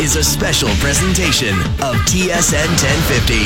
is a special presentation of TSN 1050.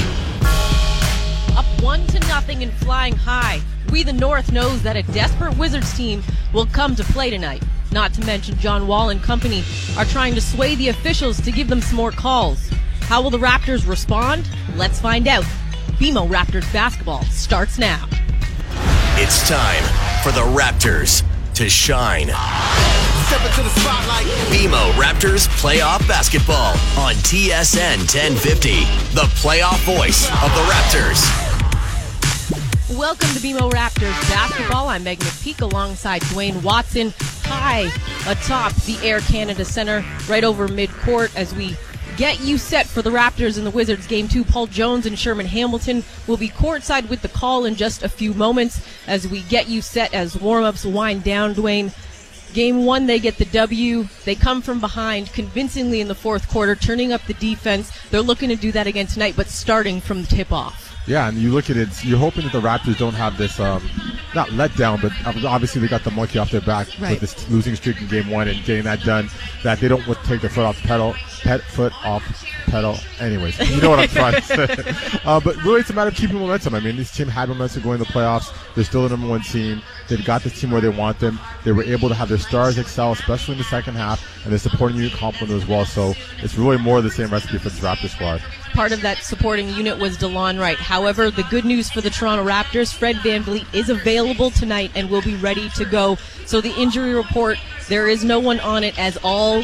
Up 1-0 and flying high. We the North knows that a desperate Wizards team will come to play tonight. Not to mention John Wall and company are trying to sway the officials to give them some more calls. How will the Raptors respond? Let's find out. BMO Raptors basketball starts now. It's time for the Raptors to shine. Step into the spotlight. BMO Raptors playoff basketball on TSN 1050, the playoff voice of the Raptors. Welcome to BMO Raptors basketball. I'm Meg McPeak alongside Dwayne Watson, high atop the Air Canada Centre, right over midcourt as we get you set for the Raptors and the Wizards Game 2. Paul Jones and Sherman Hamilton will be courtside with the call in just a few moments as we get you set as warm-ups wind down, Dwayne. Game 1, they get the W. They come from behind convincingly in the fourth quarter, turning up the defense. They're looking to do that again tonight, but starting from the tip-off. Yeah, and you look at it, you're hoping that the Raptors don't have this, not letdown, but obviously they got the monkey off their back with this losing streak in Game 1 and getting that done, that they don't take their foot off pedal. Anyways, you know what I'm trying to say. But really, it's a matter of keeping momentum. I mean, this team had momentum going to the playoffs. They're still the number one team. They've got this team where they want them. They were able to have their stars excel, especially in the second half, and their supporting unit complement as well. So it's really more of the same recipe for this Raptors squad. Part of that supporting unit was DeLon Wright. However, the good news for the Toronto Raptors, Fred VanVleet is available tonight and will be ready to go. So the injury report, there is no one on it, as all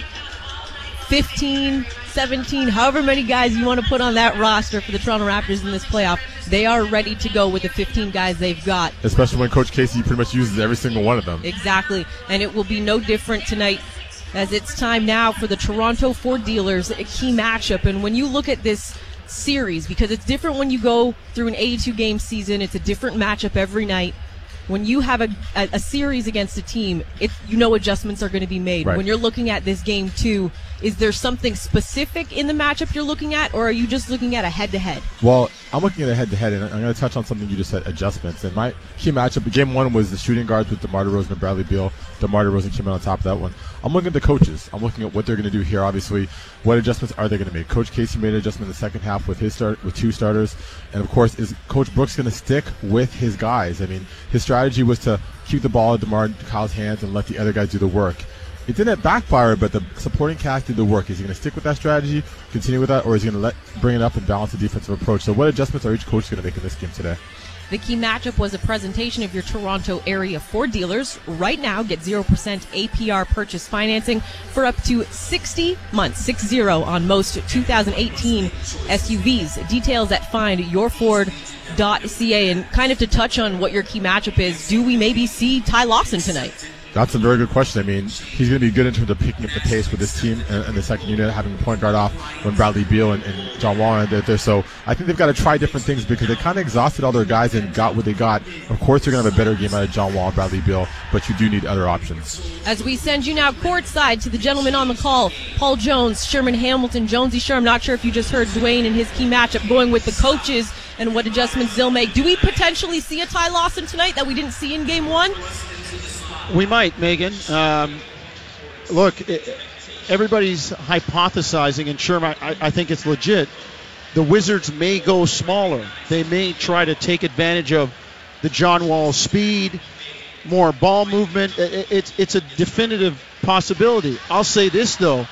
15, 17, however many guys you want to put on that roster for the Toronto Raptors in this playoff, they are ready to go with the 15 guys they've got. Especially when Coach Casey pretty much uses every single one of them. Exactly, and it will be no different tonight, as it's time now for the Toronto Ford Dealers, a key matchup. And when you look at this series, because it's different when you go through an 82-game season, it's a different matchup every night. When you have a series against a team, adjustments are going to be made. Right. When you're looking at this Game 2, is there something specific in the matchup you're looking at, or are you just looking at a head-to-head? Well, I'm looking at a head-to-head, and I'm going to touch on something you just said, adjustments. And my key matchup, Game 1 was the shooting guards with DeMar DeRozan and Bradley Beal. DeMar DeRozan came out on top of that one. I'm looking at the coaches. I'm looking at what they're going to do here, obviously. What adjustments are they going to make? Coach Casey made an adjustment in the second half with with two starters. And, of course, is Coach Brooks going to stick with his guys? I mean, his strategy was to keep the ball in DeMar and Kyle's hands and let the other guys do the work. It didn't backfire, but the supporting cast did the work. Is he going to stick with that strategy, continue with that, or is he going to bring it up and balance the defensive approach? So what adjustments are each coach going to make in this game today? The key matchup was a presentation of your Toronto area Ford dealers. Right now, get 0% APR purchase financing for up to 60 months, 60 on most 2018 SUVs. Details at findyourford.ca. And kind of to touch on what your key matchup is, do we maybe see Ty Lawson tonight? That's a very good question. I mean, he's going to be good in terms of picking up the pace with this team and the second unit, having the point guard off when Bradley Beal and John Wall are there. So I think they've got to try different things because they kind of exhausted all their guys and got what they got. Of course, they're going to have a better game out of John Wall and Bradley Beal, but you do need other options. As we send you now courtside to the gentleman on the call, Paul Jones, Sherman Hamilton, Jonesy Sherman. I'm not sure if you just heard Dwayne and his key matchup going with the coaches and what adjustments they'll make. Do we potentially see a Ty Lawson tonight that we didn't see in Game 1? We might, Megan. Look, everybody's hypothesizing, and Sherman, I think it's legit. The Wizards may go smaller. They may try to take advantage of the John Wall speed, more ball movement. It's a definitive possibility. I'll say this, though.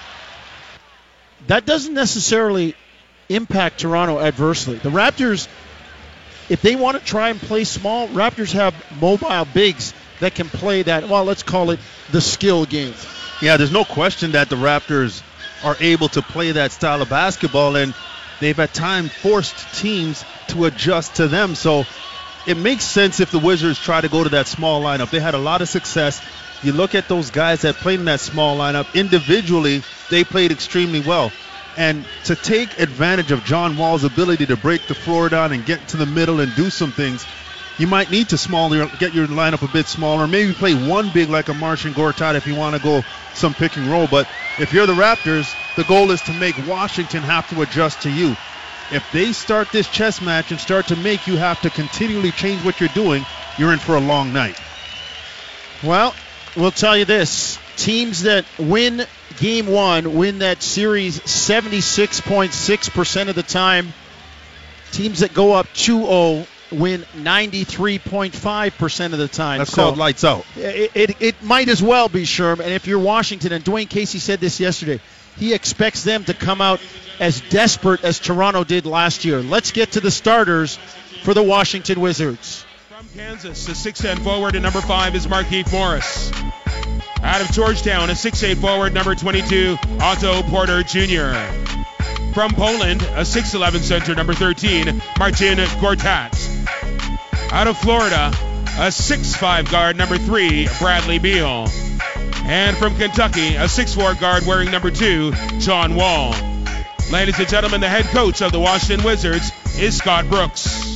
That doesn't necessarily impact Toronto adversely. The Raptors, if they want to try and play small, Raptors have mobile bigs that can play that, well, let's call it the skill game. Yeah, there's no question that the Raptors are able to play that style of basketball, and they've at times forced teams to adjust to them. So it makes sense if the Wizards try to go to that small lineup. They had a lot of success. You look at those guys that played in that small lineup, individually, they played extremely well. And to take advantage of John Wall's ability to break the floor down and get to the middle and do some things, you might need to get your lineup a bit smaller. Maybe play one big like a Marcin Gortat if you want to go some pick and roll. But if you're the Raptors, the goal is to make Washington have to adjust to you. If they start this chess match and start to make you have to continually change what you're doing, you're in for a long night. Well, we'll tell you this. Teams that win Game 1, win that series 76.6% of the time. Teams that go up 2-0 win 93.5% of the time. That's called lights out. It might as well be, Sherm. And if you're Washington, and Dwayne Casey said this yesterday, he expects them to come out as desperate as Toronto did last year. Let's get to the starters for the Washington Wizards. From Kansas, a 6'10 forward and number 5 is Markieff Morris. Out of Georgetown, a 6'8 forward, number 22, Otto Porter Jr. From Poland, a 6'11 center, number 13, Marcin Gortat. Out of Florida, a 6'5 guard, number 3, Bradley Beal. And from Kentucky, a 6'4 guard wearing number 2, John Wall. Ladies and gentlemen, the head coach of the Washington Wizards is Scott Brooks.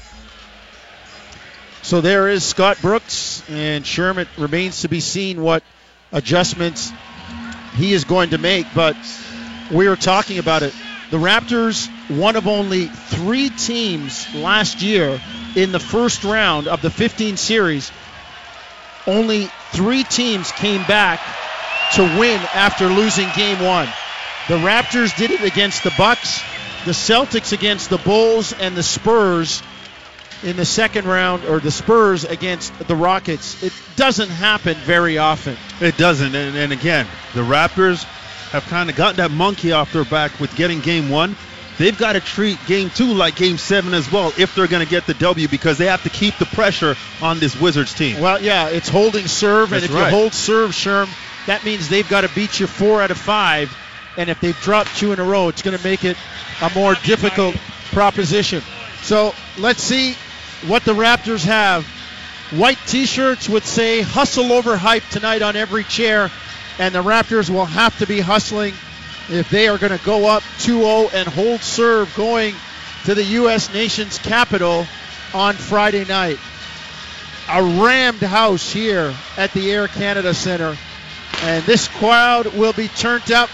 So there is Scott Brooks, and Sherm, it remains to be seen what adjustments he is going to make, but we were talking about it. The Raptors, one of only 3 teams last year in the first round of the 15 series. Only 3 teams came back to win after losing game 1. The Raptors did it against the Bucks, the Celtics against the Bulls, and the Spurs in the second round, or the Spurs against the Rockets. It doesn't happen very often. It doesn't. And again, the Raptors have kind of gotten that monkey off their back with getting game 1. They've got to treat game 2 like game 7 as well if they're going to get the W, because they have to keep the pressure on this Wizards team. Well, yeah, it's holding serve, and That's if right. you hold serve, Sherm, that means they've got to beat you 4 out of 5, and if they've dropped 2 in a row, it's going to make it a more difficult proposition. So let's see what the Raptors have. White T-shirts would say hustle over hype tonight on every chair, and the Raptors will have to be hustling if they are going to go up 2-0 and hold serve going to the U.S. nation's capital on Friday night. A rammed house here at the Air Canada Centre, and this crowd will be turned up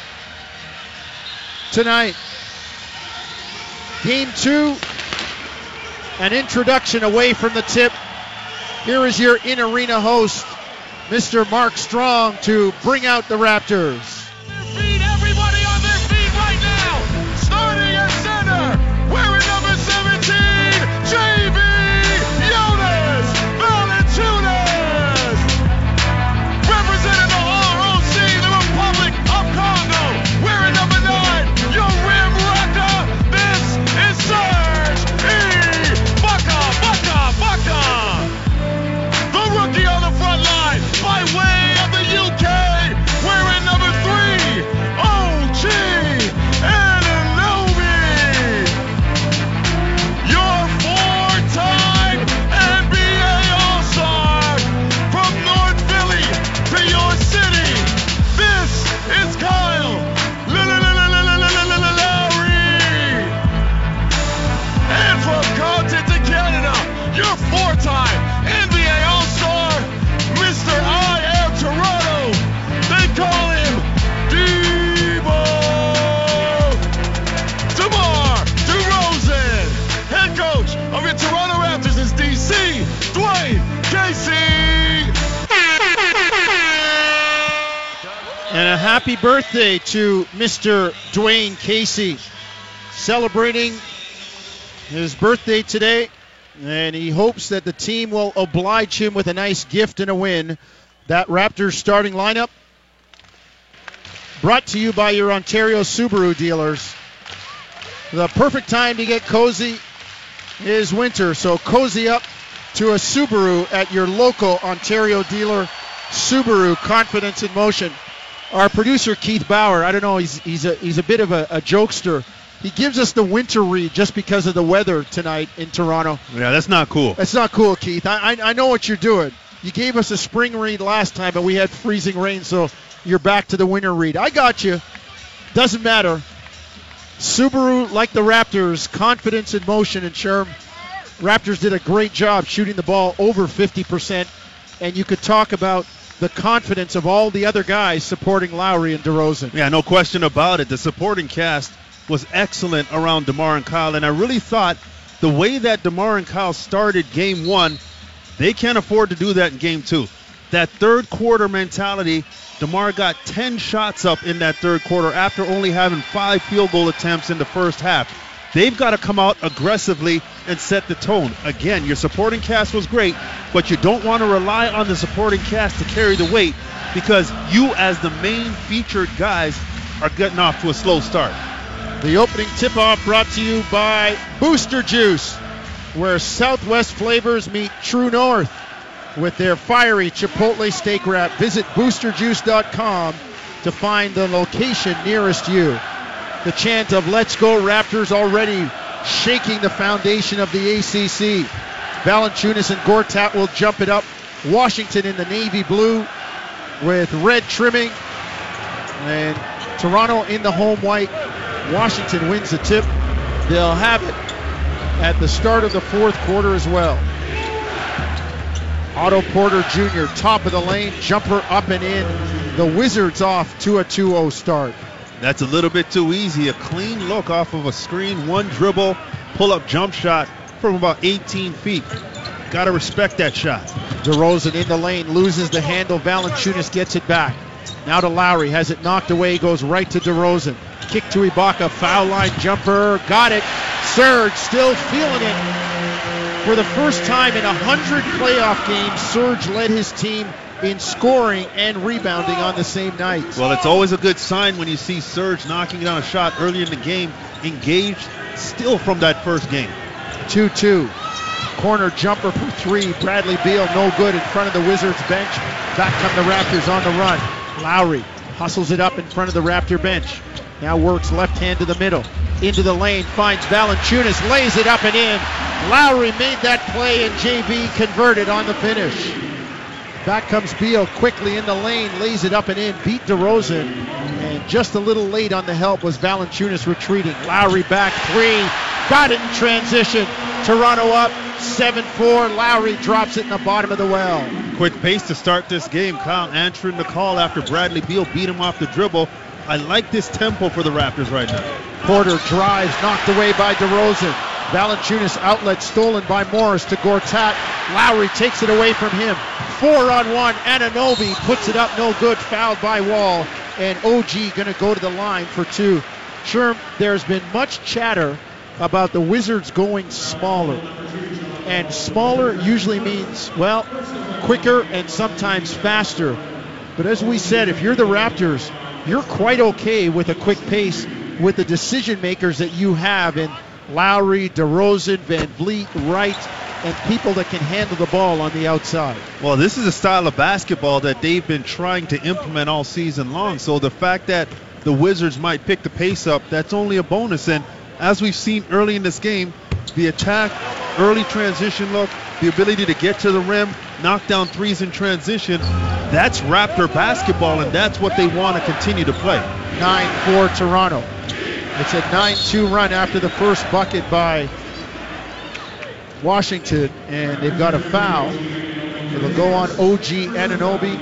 tonight. Game 2, an introduction away from the tip. Here is your in-arena host, Mr. Mark Strong, to bring out the Raptors. Everybody on their feet right now. Starting at center, wearing number 17, J.B. Jonas Valanciunas. Representing the ROC, the Republic of Congo, wearing number 9, your rim rocker. This is Serge Ibaka. The rookie on the front line by way of the UK, wearing number 3, OG Anunoby. Your 4-time NBA All-Star from North Philly to your city. This is Kyle Lowry. And from Compton to Canada, your 4-time NBA All-Star, Mr. I Am Toronto. They call him Debo. DeMar DeRozan. Head coach of your Toronto Raptors is DC, Dwayne Casey. And a happy birthday to Mr. Dwayne Casey, celebrating his birthday today, and he hopes that the team will oblige him with a nice gift and a win. That Raptors starting lineup brought to you by your Ontario Subaru dealers. The perfect time to get cozy is winter, so cozy up to a Subaru at your local Ontario dealer. Subaru, confidence in motion. Our producer Keith Bauer, I don't know, he's a bit of a jokester. He gives us the winter read just because of the weather tonight in Toronto. Yeah, that's not cool. That's not cool, Keith. I know what you're doing. You gave us a spring read last time, but we had freezing rain, so you're back to the winter read. I got you. Doesn't matter. Subaru, like the Raptors, confidence in motion. And Sherm, Raptors did a great job shooting the ball over 50%, and you could talk about the confidence of all the other guys supporting Lowry and DeRozan. Yeah, no question about it. The supporting cast was excellent around DeMar and Kyle, and I really thought the way that DeMar and Kyle started game 1, they can't afford to do that in game 2. That third quarter mentality DeMar got 10 shots up in that third quarter after only having 5 field goal attempts in the first half. They've got to come out aggressively and set the tone. Again, your supporting cast was great, but you don't want to rely on the supporting cast to carry the weight because you as the main featured guys are getting off to a slow start. The opening tip-off brought to you by Booster Juice, where Southwest flavors meet True North with their fiery Chipotle steak wrap. Visit boosterjuice.com to find the location nearest you. The chant of Let's Go Raptors already shaking the foundation of the ACC. Valanciunas and Gortat will jump it up. Washington in the navy blue with red trimming. And Toronto in the home white. Washington wins the tip. They'll have it at the start of the fourth quarter as well. Otto Porter Jr., top of the lane, jumper up and in. The Wizards off to a 2-0 start. That's a little bit too easy. A clean look off of a screen, one dribble, pull-up jump shot from about 18 feet. Got to respect that shot. DeRozan in the lane, loses the handle. Valanciunas gets it back. Now to Lowry, has it knocked away, goes right to DeRozan. Kick to Ibaka, foul line jumper, got it. Serge still feeling it. For the first time in 100 playoff games, Serge led his team in scoring and rebounding on the same night. Well, it's always a good sign when you see Serge knocking down a shot early in the game, engaged still from that first game. 2-2. Corner jumper for 3. Bradley Beal no good in front of the Wizards bench. Back come the Raptors on the run. Lowry hustles it up in front of the Raptor bench. Now works left hand to the middle. Into the lane, finds Valanciunas, lays it up and in. Lowry made that play and JB converted on the finish. Back comes Beal quickly in the lane, lays it up and in, beat DeRozan, and just a little late on the help was Valanciunas retreating. Lowry back 3, got it in transition. Toronto up 7-4. Lowry drops it in the bottom of the well. Quick pace to start this game. Kyle answering the call after Bradley Beal beat him off the dribble. I like this tempo for the Raptors right now. Porter drives, knocked away by DeRozan. Valanciunas outlet stolen by Morris to Gortat. Lowry takes it away from him. 4-on-1. Anunoby puts it up, no good. Fouled by Wall. And OG going to go to the line for 2. Sherm, there's been much chatter about the Wizards going smaller. And smaller usually means, well, quicker and sometimes faster. But as we said, if you're the Raptors, you're quite okay with a quick pace with the decision makers that you have in Lowry, DeRozan, Van Vliet, Wright, and people that can handle the ball on the outside. Well, this is a style of basketball that they've been trying to implement all season long. So the fact that the Wizards might pick the pace up, that's only a bonus. And as we've seen early in this game, the attack, early transition look, the ability to get to the rim, knock down threes in transition, that's Raptor basketball, and that's what they want to continue to play. 9-4 Toronto. It's a 9-2 run after the first bucket by Washington, and they've got a foul. It'll go on OG Anunoby.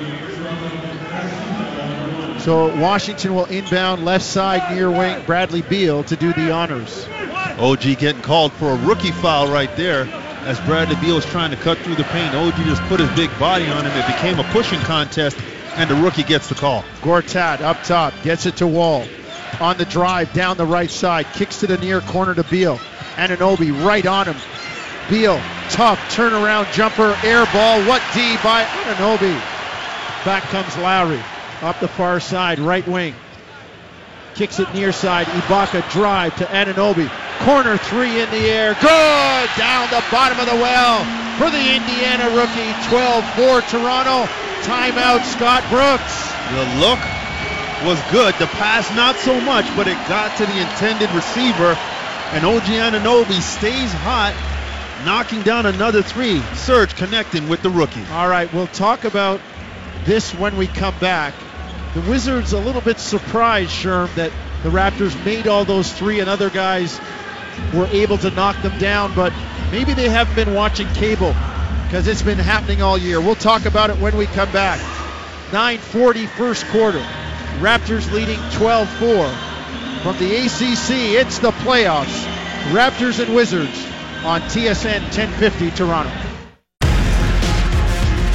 So Washington will inbound left side near wing, Bradley Beal to do the honors. OG getting called for a rookie foul right there as Bradley Beal was trying to cut through the paint. OG just put his big body on him. It became a pushing contest, and the rookie gets the call. Gortat up top, gets it to Wall. On the drive, down the right side, kicks to the near corner to Beal. Anunoby right on him. Beal, tough, turnaround jumper, air ball. What D by Anunoby. Back comes Lowry. Up the far side, right wing. Kicks it near side. Ibaka drive to Anunoby. Corner 3 in the air. Good! Down the bottom of the well for the Indiana rookie. 12-4 Toronto. Timeout Scott Brooks. The look was good. The pass not so much, but it got to the intended receiver. And OG Anunoby stays hot, knocking down another 3. Serge connecting with the rookie. All right, we'll talk about this when we come back. The Wizards a little bit surprised, Sherm, that the Raptors made all those 3 and other guys were able to knock them down, but maybe they haven't been watching cable because it's been happening all year. We'll talk about it when we come back. 9:40 first quarter. Raptors leading 12-4. From the ACC, it's the playoffs. Raptors and Wizards on TSN 1050 Toronto.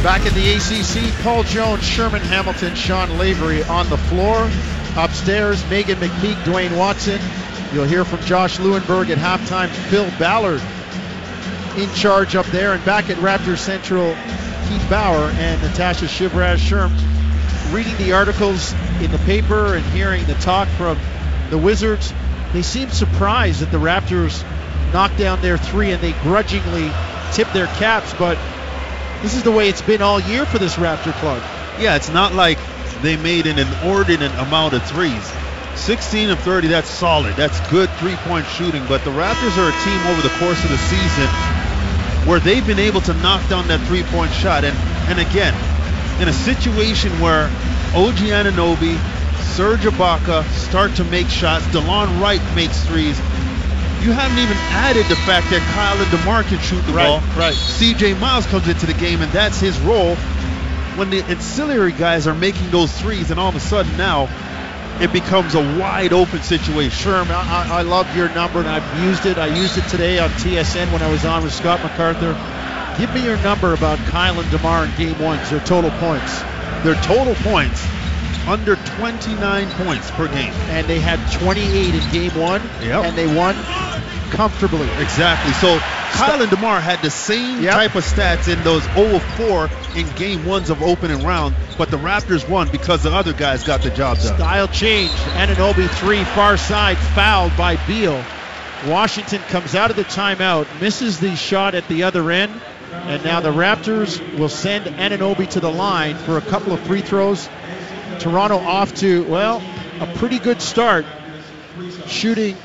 Back in the ACC, Paul Jones, Sherman Hamilton, Sean Lavery on the floor. Upstairs, Megan McPeak, Dwayne Watson. You'll hear from Josh Lewenberg at halftime. Phil Ballard in charge up there. And back at Raptors Central, Keith Bauer and Natasha Shivraz-Sherm reading the articles in the paper and hearing the talk from the Wizards. They seem surprised that the Raptors knocked down their three and they grudgingly tipped their caps, but this is the way it's been all year for this Raptor club. Yeah, it's not like they made an inordinate amount of threes. 16 of 30, that's solid. That's good three-point shooting. But the Raptors are a team over the course of the season where they've been able to knock down that three-point shot. And again, in a situation where OG Anunoby, Serge Ibaka start to make shots, DeLon Wright makes threes, you haven't even added the fact that Kyle and DeMar can shoot the ball. Right. CJ Miles comes into the game, and that's his role. When the ancillary guys are making those threes, and all of a sudden now it becomes a wide open situation. Sherm, I love your number, and I've used it. I used it today on TSN when I was on with Scott MacArthur. Give me your number about Kyle and DeMar in game one, their total points. Their total points, under 29 points per game. And they had 28 in game one, and they won comfortably. Exactly. So Kyle and DeMar had the same type of stats in those 0 of 4 in game ones of opening round, but the Raptors won because the other guys got the job done. Style change. Anunoby 3, far side, fouled by Beal. Washington comes out of the timeout, misses the shot at the other end, and now the Raptors will send Anunoby to the line for a couple of free throws. Toronto off to, well, a pretty good start, shooting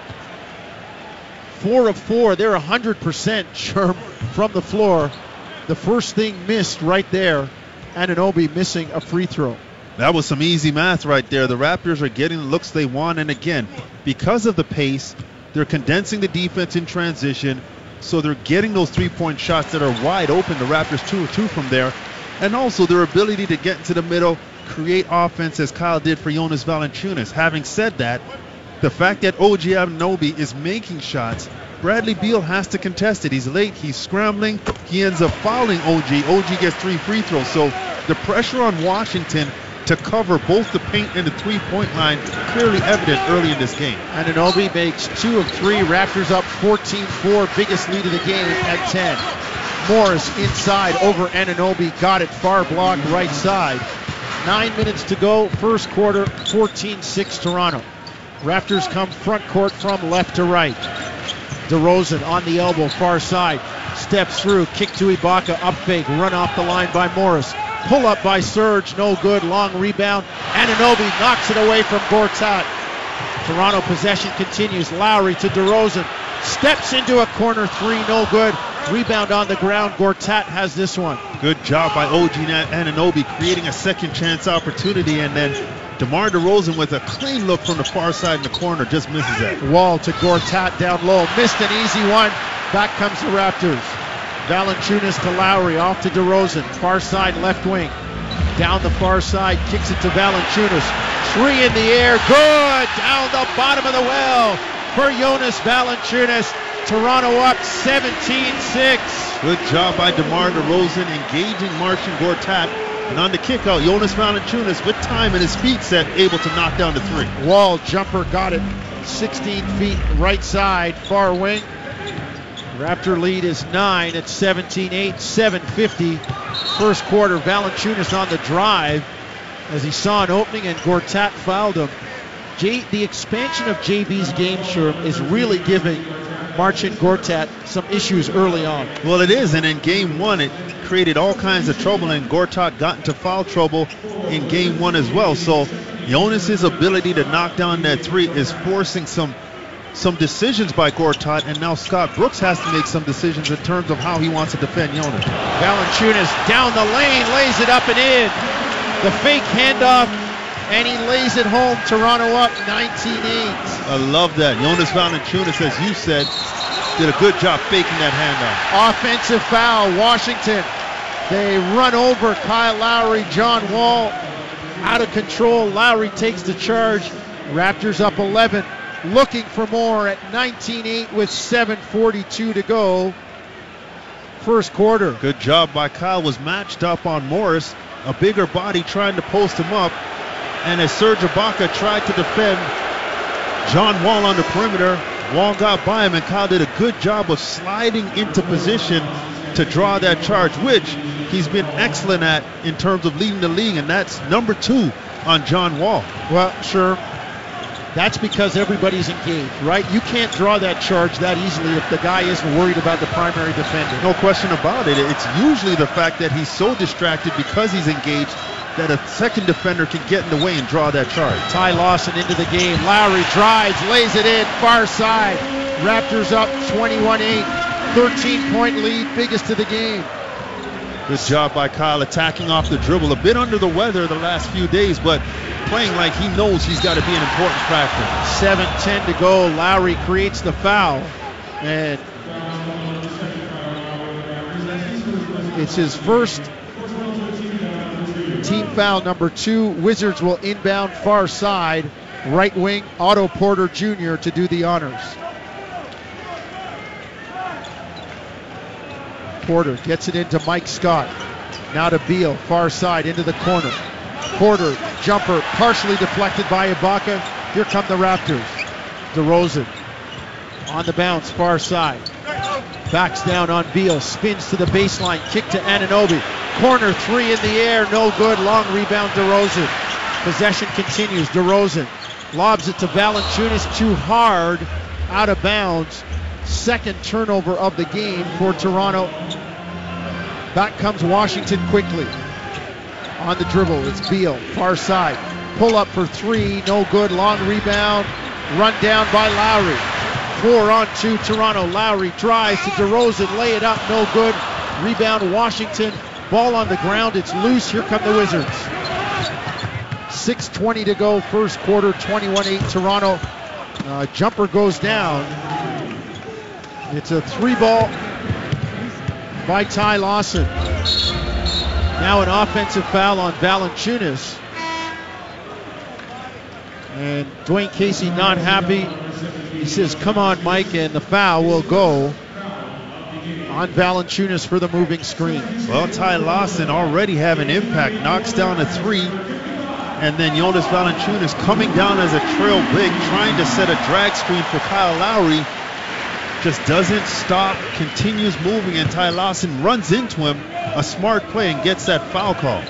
4 of 4. They're 100% from the floor. The first thing missed right there. Anunoby missing a free throw. That was some easy math right there. The Raptors are getting the looks they want, and again, because of the pace, they're condensing the defense in transition, so they're getting those three-point shots that are wide open. The Raptors 2 of 2 from there, and also their ability to get into the middle, create offense as Kyle did for Jonas Valanciunas. Having said that, the fact that OG Anunoby is making shots, Bradley Beal has to contest it. He's late, he's scrambling, he ends up fouling OG. OG gets 3 free throws. So the pressure on Washington to cover both the paint and the three-point line clearly evident early in this game. Anunoby makes 2 of 3. Raptors up 14-4, biggest lead of the game at 10. Morris inside over Anunoby, got it, far block right side. 9 minutes to go, first quarter, 14-6 Toronto. Raptors come front court from left to right. DeRozan on the elbow, far side. Steps through, kick to Ibaka, up fake, run off the line by Morris. Pull up by Serge, no good, long rebound. Anunoby knocks it away from Gortat. Toronto possession continues. Lowry to DeRozan. Steps into a corner 3, no good. Rebound on the ground. Gortat has this one. Good job by OG Anunoby creating a second chance opportunity, and then DeMar DeRozan with a clean look from the far side in the corner just misses that. Wall to Gortat down low. Missed an easy one. Back comes the Raptors. Valanciunas to Lowry, off to DeRozan. Far side left wing. Down the far side, kicks it to Valanciunas. 3 in the air, good! Down the bottom of the well for Jonas Valanciunas. Toronto up 17-6. Good job by DeMar DeRozan engaging Marcin Gortat. And on the kick out, Jonas Valanciunas with time and his feet set, able to knock down the 3. Wall jumper, got it. 16 feet right side, far wing. Raptor lead is 9 at 17-8, 7:50. First quarter, Valanciunas on the drive as he saw an opening and Gortat fouled him. The expansion of JB's game, Sherm, is really giving Marcin Gortat some issues early on. Well, it is, and in game 1 it created all kinds of trouble, and Gortat got into foul trouble in game 1 as well. So Jonas' ability to knock down that 3 is forcing some decisions by Gortat, and now Scott Brooks has to make some decisions in terms of how he wants to defend Jonas. Valanciunas down the lane, lays it up and in. The fake handoff, and he lays it home. Toronto up 19-8. I love that. Jonas Valanciunas, as you said, did a good job faking that handoff. Offensive foul, Washington. They run over Kyle Lowry, John Wall. Out of control, Lowry takes the charge. Raptors up 11. Looking for more at 19-8 with 7:42 to go. first quarter. Good job by Kyle. Was matched up on Morris. A bigger body trying to post him up. And as Serge Ibaka tried to defend John Wall on the perimeter, Wall got by him, and Kyle did a good job of sliding into position to draw that charge, which he's been excellent at in terms of leading the league, and that's number 2 on John Wall. Well, sure. That's because everybody's engaged, right? You can't draw that charge that easily if the guy isn't worried about the primary defender. No question about it. It's usually the fact that he's so distracted because he's engaged that a second defender can get in the way and draw that charge. Ty Lawson into the game. Lowry drives, lays it in, far side. Raptors up 21-8. 13-point lead, biggest of the game. Good job by Kyle attacking off the dribble. A bit under the weather the last few days, but playing like he knows he's got to be an important factor. 7:10 to go. Lowry creates the foul, and it's his first team foul, number 2. Wizards will inbound far side. Right wing, Otto Porter Jr. to do the honors. Porter gets it into Mike Scott. Now to Beal, far side, into the corner. Porter, jumper, partially deflected by Ibaka. Here come the Raptors. DeRozan on the bounce, far side. Backs down on Beal, spins to the baseline, kick to Anunoby. Corner 3 in the air, no good. Long rebound, DeRozan. Possession continues. DeRozan lobs it to Valanciunas, too hard, out of bounds. Second turnover of the game for Toronto. Back comes Washington quickly. On the dribble, it's Beal, far side. Pull up for 3, no good. Long rebound, run down by Lowry. 4-on-2 Toronto. Lowry drives to DeRozan, lay it up, no good. Rebound Washington. Ball on the ground, it's loose. Here come the Wizards. 6:20 to go, first quarter, 21-8 Toronto. Jumper goes down. It's a 3-ball by Ty Lawson. Now an offensive foul on Valanciunas. And Dwayne Casey not happy. He says, come on, Mike, and the foul will go on Valanciunas for the moving screen. Well, Ty Lawson already having impact. Knocks down a 3. And then Jonas Valanciunas coming down as a trail big, trying to set a drag screen for Kyle Lowry. Just doesn't stop, continues moving, and Ty Lawson runs into him. A smart play and gets that foul call.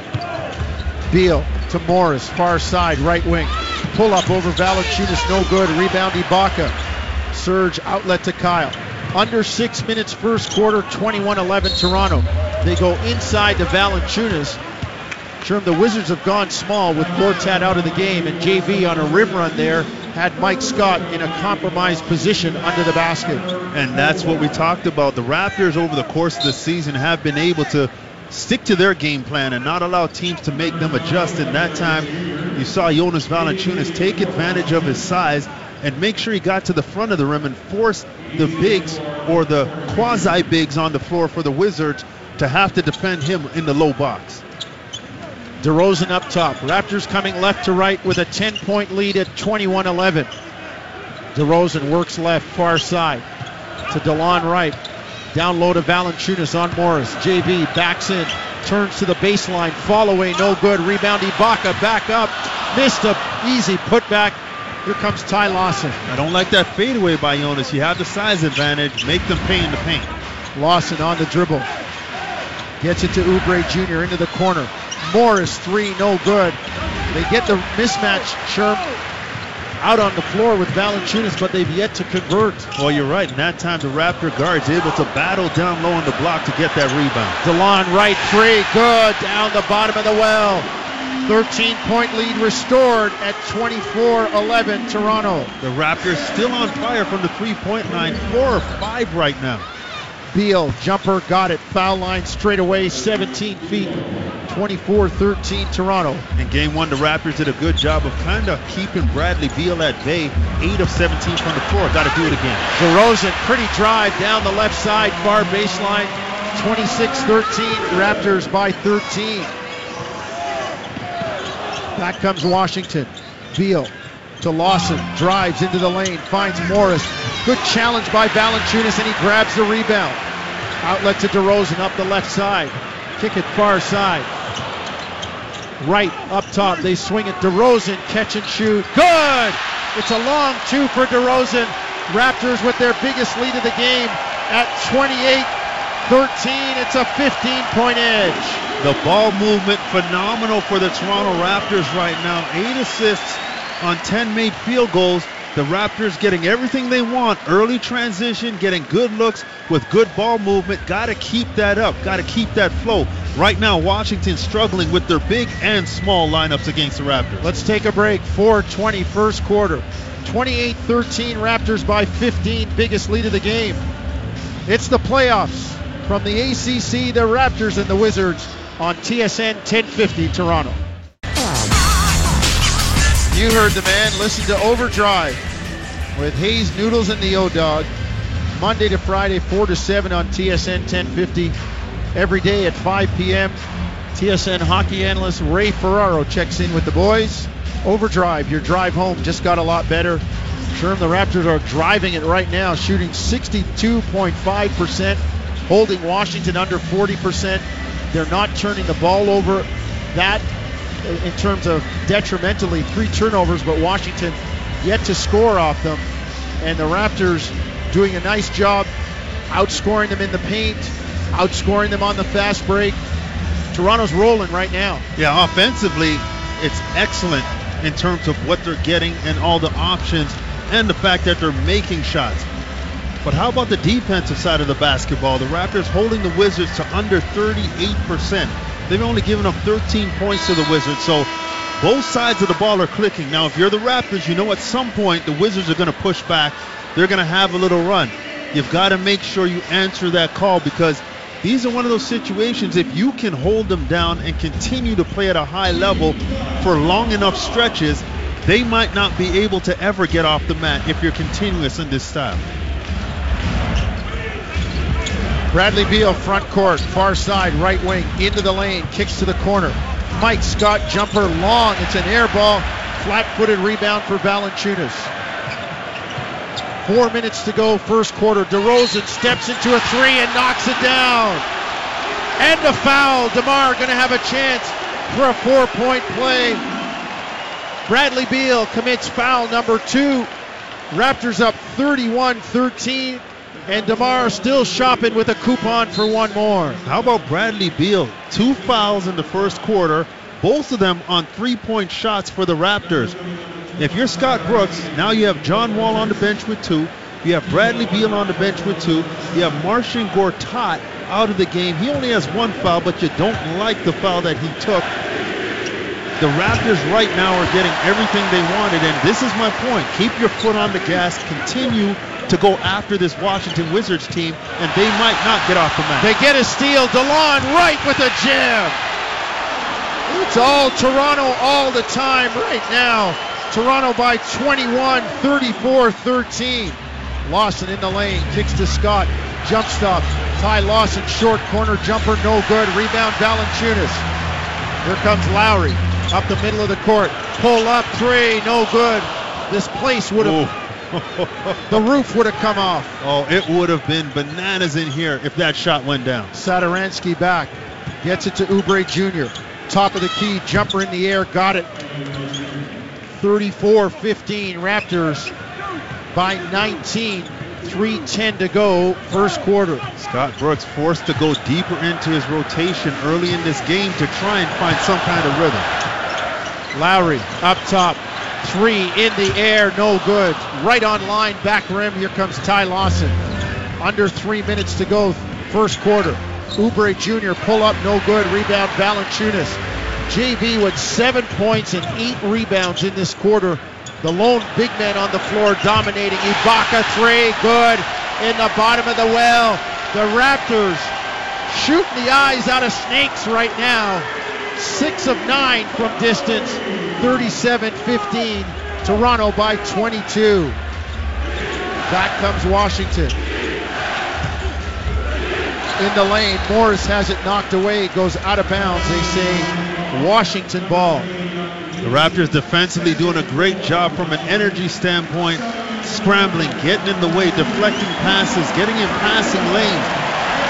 Beal to Morris, far side, right wing. Pull up over Valanciunas, no good. Rebound Ibaka. Surge outlet to Kyle. Under 6 minutes first quarter, 21-11 Toronto. They go inside to Valanciunas. Sherm, the Wizards have gone small with Gortat out of the game, and JV on a rim run there had Mike Scott in a compromised position under the basket. And that's what we talked about. The Raptors over the course of the season have been able to stick to their game plan and not allow teams to make them adjust. And that time you saw Jonas Valanciunas take advantage of his size and make sure he got to the front of the rim and force the bigs or the quasi-bigs on the floor for the Wizards to have to defend him in the low box. DeRozan up top. Raptors coming left to right with a 10-point lead at 21-11. DeRozan works left, far side to DeLon Wright. Down low to Valanciunas on Morris. JV backs in, turns to the baseline. Fall away, no good. Rebound Ibaka, back up. Missed a easy putback. Here comes Ty Lawson. I don't like that fadeaway by Jonas. You have the size advantage. Make them pay in the paint. Lawson on the dribble. Gets it to Oubre Jr. into the corner. Morris, 3, no good. They get the mismatch, Sherm, out on the floor with Valanciunas, but they've yet to convert. Well, you're right. In that time, the Raptor guard's able to battle down low on the block to get that rebound. DeLon Wright, 3, good, down the bottom of the well. 13-point lead restored at 24-11 Toronto. The Raptors still on fire from the three-point line, 4 or 5 right now. Beal, jumper, got it. Foul line straight away, 17 feet. 24-13 Toronto. In game 1, the Raptors did a good job of kind of keeping Bradley Beal at bay. 8 of 17 from the floor. Got to do it again. DeRozan, pretty drive down the left side, far baseline. 26-13, Raptors by 13. Back comes Washington. Beal to Lawson, drives into the lane, finds Morris. Good challenge by Valanciunas, and he grabs the rebound. Outlet to DeRozan up the left side. Kick it far side. Right up top. They swing it. DeRozan, catch and shoot. Good! It's a long two for DeRozan. Raptors with their biggest lead of the game at 28-13. It's a 15-point edge. The ball movement, phenomenal for the Toronto Raptors right now. 8 assists on 10 made field goals. The Raptors getting everything they want. Early transition, getting good looks with good ball movement. Got to keep that up. Got to keep that flow. Right now, Washington struggling with their big and small lineups against the Raptors. Let's take a break. 4:20 first quarter. 28-13, Raptors by 15. Biggest lead of the game. It's the playoffs from the ACC, the Raptors and the Wizards on TSN 1050 Toronto. You heard the man. Listen to Overdrive with Hayes Noodles and the O-Dog. Monday to Friday, 4 to 7 on TSN 1050. Every day at 5 p.m. TSN hockey analyst Ray Ferraro checks in with the boys. Overdrive, your drive home just got a lot better. Sherm, the Raptors are driving it right now, shooting 62.5%, holding Washington under 40%. They're not turning the ball over. That, in terms of detrimentally, 3 turnovers, but Washington yet to score off them. And the Raptors doing a nice job outscoring them in the paint, outscoring them on the fast break. Toronto's rolling right now. Yeah, offensively, it's excellent in terms of what they're getting and all the options and the fact that they're making shots. But how about the defensive side of the basketball? The Raptors holding the Wizards to under 38%. They've only given up 13 points to the Wizards, so both sides of the ball are clicking. Now, if you're the Raptors, you know at some point the Wizards are going to push back. They're going to have a little run. You've got to make sure you answer that call, because these are one of those situations, if you can hold them down and continue to play at a high level for long enough stretches, they might not be able to ever get off the mat if you're continuous in this style. Bradley Beal, front court, far side, right wing, into the lane, kicks to the corner. Mike Scott, jumper long. It's an air ball, flat-footed rebound for Valanciunas. 4 minutes to go, first quarter. DeRozan steps into a 3 and knocks it down. And a foul. DeMar going to have a chance for a 4-point play. Bradley Beal commits foul number 2. Raptors up 31-13. And DeMar still shopping with a coupon for one more. How about Bradley Beal? 2 fouls in the first quarter, both of them on 3-point shots for the Raptors. If you're Scott Brooks, now you have John Wall on the bench with 2. You have Bradley Beal on the bench with 2. You have Marcin Gortat out of the game. He only has 1 foul, but you don't like the foul that he took. The Raptors right now are getting everything they wanted, and this is my point. Keep your foot on the gas. Continue to go after this Washington Wizards team, and they might not get off the mat. They get a steal. DeLon right with a jam. It's all Toronto all the time right now. Toronto by 21, 34-13. Lawson in the lane, kicks to Scott. Jump stop. Ty Lawson, short corner jumper, no good. Rebound, Valanciunas. Here comes Lowry, up the middle of the court. Pull up, 3, no good. This place would have... the roof would have come off. Oh, it would have been bananas in here if that shot went down. Satoransky back. Gets it to Oubre Jr. Top of the key, jumper in the air, got it. 34-15, Raptors by 19. 3:10 to go, first quarter. Scott Brooks forced to go deeper into his rotation early in this game to try and find some kind of rhythm. Lowry up top. 3 in the air, no good. Right on line, back rim. Here comes Ty Lawson. Under 3 minutes to go, first quarter. Oubre Jr. pull up, no good. Rebound, Valanciunas. JV with 7 points and 8 rebounds in this quarter. The lone big man on the floor dominating. Ibaka 3, good. In the bottom of the well. The Raptors shooting the eyes out of snakes right now. 6 of 9 from distance. 37-15. Toronto by 22. Back comes Washington. In the lane, Morris has it knocked away, goes out of bounds. They say Washington ball. The Raptors defensively doing a great job from an energy standpoint, scrambling, getting in the way, deflecting passes, getting in passing lanes.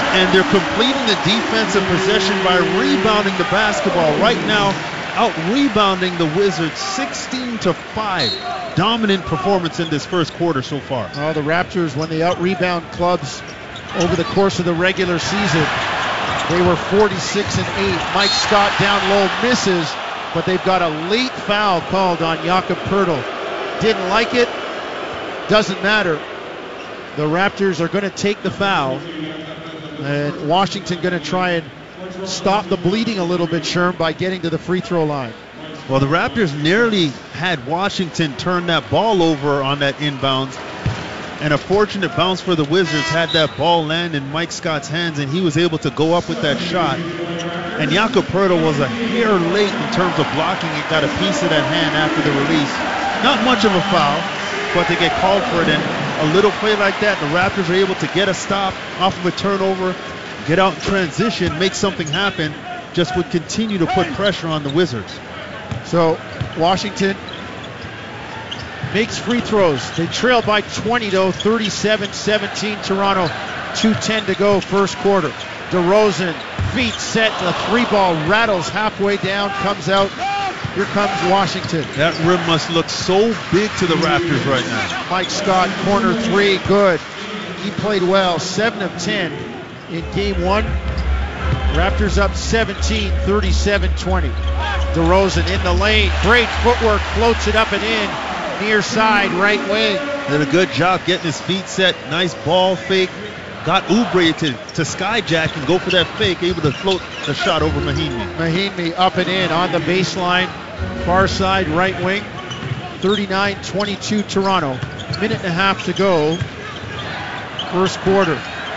and they're completing the defensive possession by rebounding the basketball. Right now, out-rebounding the Wizards 16-5. Dominant performance in this first quarter so far. Oh, the Raptors, when they out-rebound clubs over the course of the regular season, they were 46-8. Mike Scott down low misses, but they've got a late foul called on Jakob Poeltl. Didn't like it. Doesn't matter. The Raptors are going to take the foul, and Washington going to try and stop the bleeding a little bit, Sherm, by getting to the free throw line. Well, the Raptors nearly had Washington turn that ball over on that inbounds, and a fortunate bounce for the Wizards had that ball land in Mike Scott's hands, and he was able to go up with that shot. And Jakob Poeltl was a hair late in terms of blocking and got a piece of that hand after the release. Not much of a foul, but they get called for it. And a little play like that, the Raptors are able to get a stop off of a turnover, get out in transition, make something happen, just would continue to put pressure on the Wizards. So Washington makes free throws. They trail by 20 though, 37-17 Toronto, 2:10 to go first quarter. DeRozan, feet set, the three ball rattles halfway down, comes out. Here comes Washington. That rim must look so big to the Raptors right now. Mike Scott, corner three, good. He played well, 7 of 10 in game one. Raptors up 17, 37-20. DeRozan in the lane, great footwork, floats it up and in, near side, right wing. Did a good job getting his feet set, nice ball fake. Got Oubre to skyjack and go for that fake, able to float the shot over Mahinmi. Mahinmi up and in on the baseline, far side, right wing. 39-22 Toronto. Minute and a half to go, first quarter.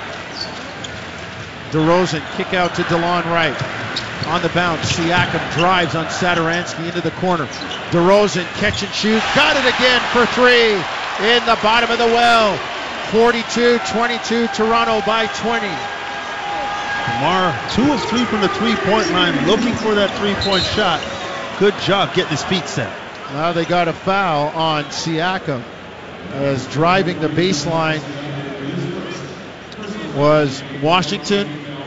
DeRozan, kick out to DeLon Wright. On the bounce, Siakam drives on Satoransky into the corner. DeRozan, catch and shoot, got it again for three, in the bottom of the well. 42-22, Toronto by 20. DeMar, 2 of 3 from the three-point line, looking for that three-point shot. Good job getting his feet set. Now they got a foul on Siakam, as driving the baseline was Washington.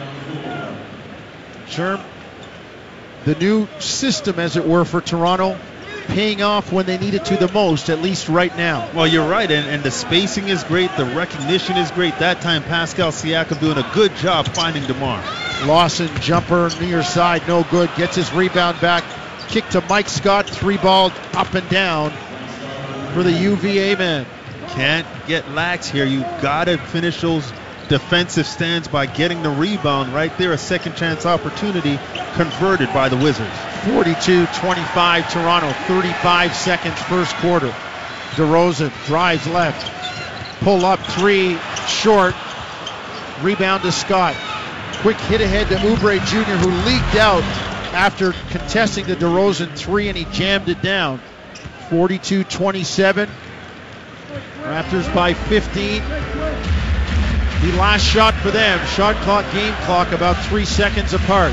Sherm, the new system, as it were, for Toronto, paying off when they need it to the most, at least right now. Well, you're right, and the spacing is great, the recognition is great. That time, Pascal Siakam doing a good job finding DeMar. Lawson, jumper, near side, no good, gets his rebound back. Kick to Mike Scott, three ball up and down for the UVA man. Can't get lax here. You got to finish those defensive stands by getting the rebound right there. A second chance opportunity converted by the Wizards. 42-25 Toronto, 35 seconds first quarter. DeRozan drives left, pull up three, short, rebound to Scott. Quick hit ahead to Oubre Jr., who leaked out after contesting the DeRozan three, and he jammed it down. 42-27, Raptors by 15. The last shot for them, shot clock, game clock, about 3 seconds apart.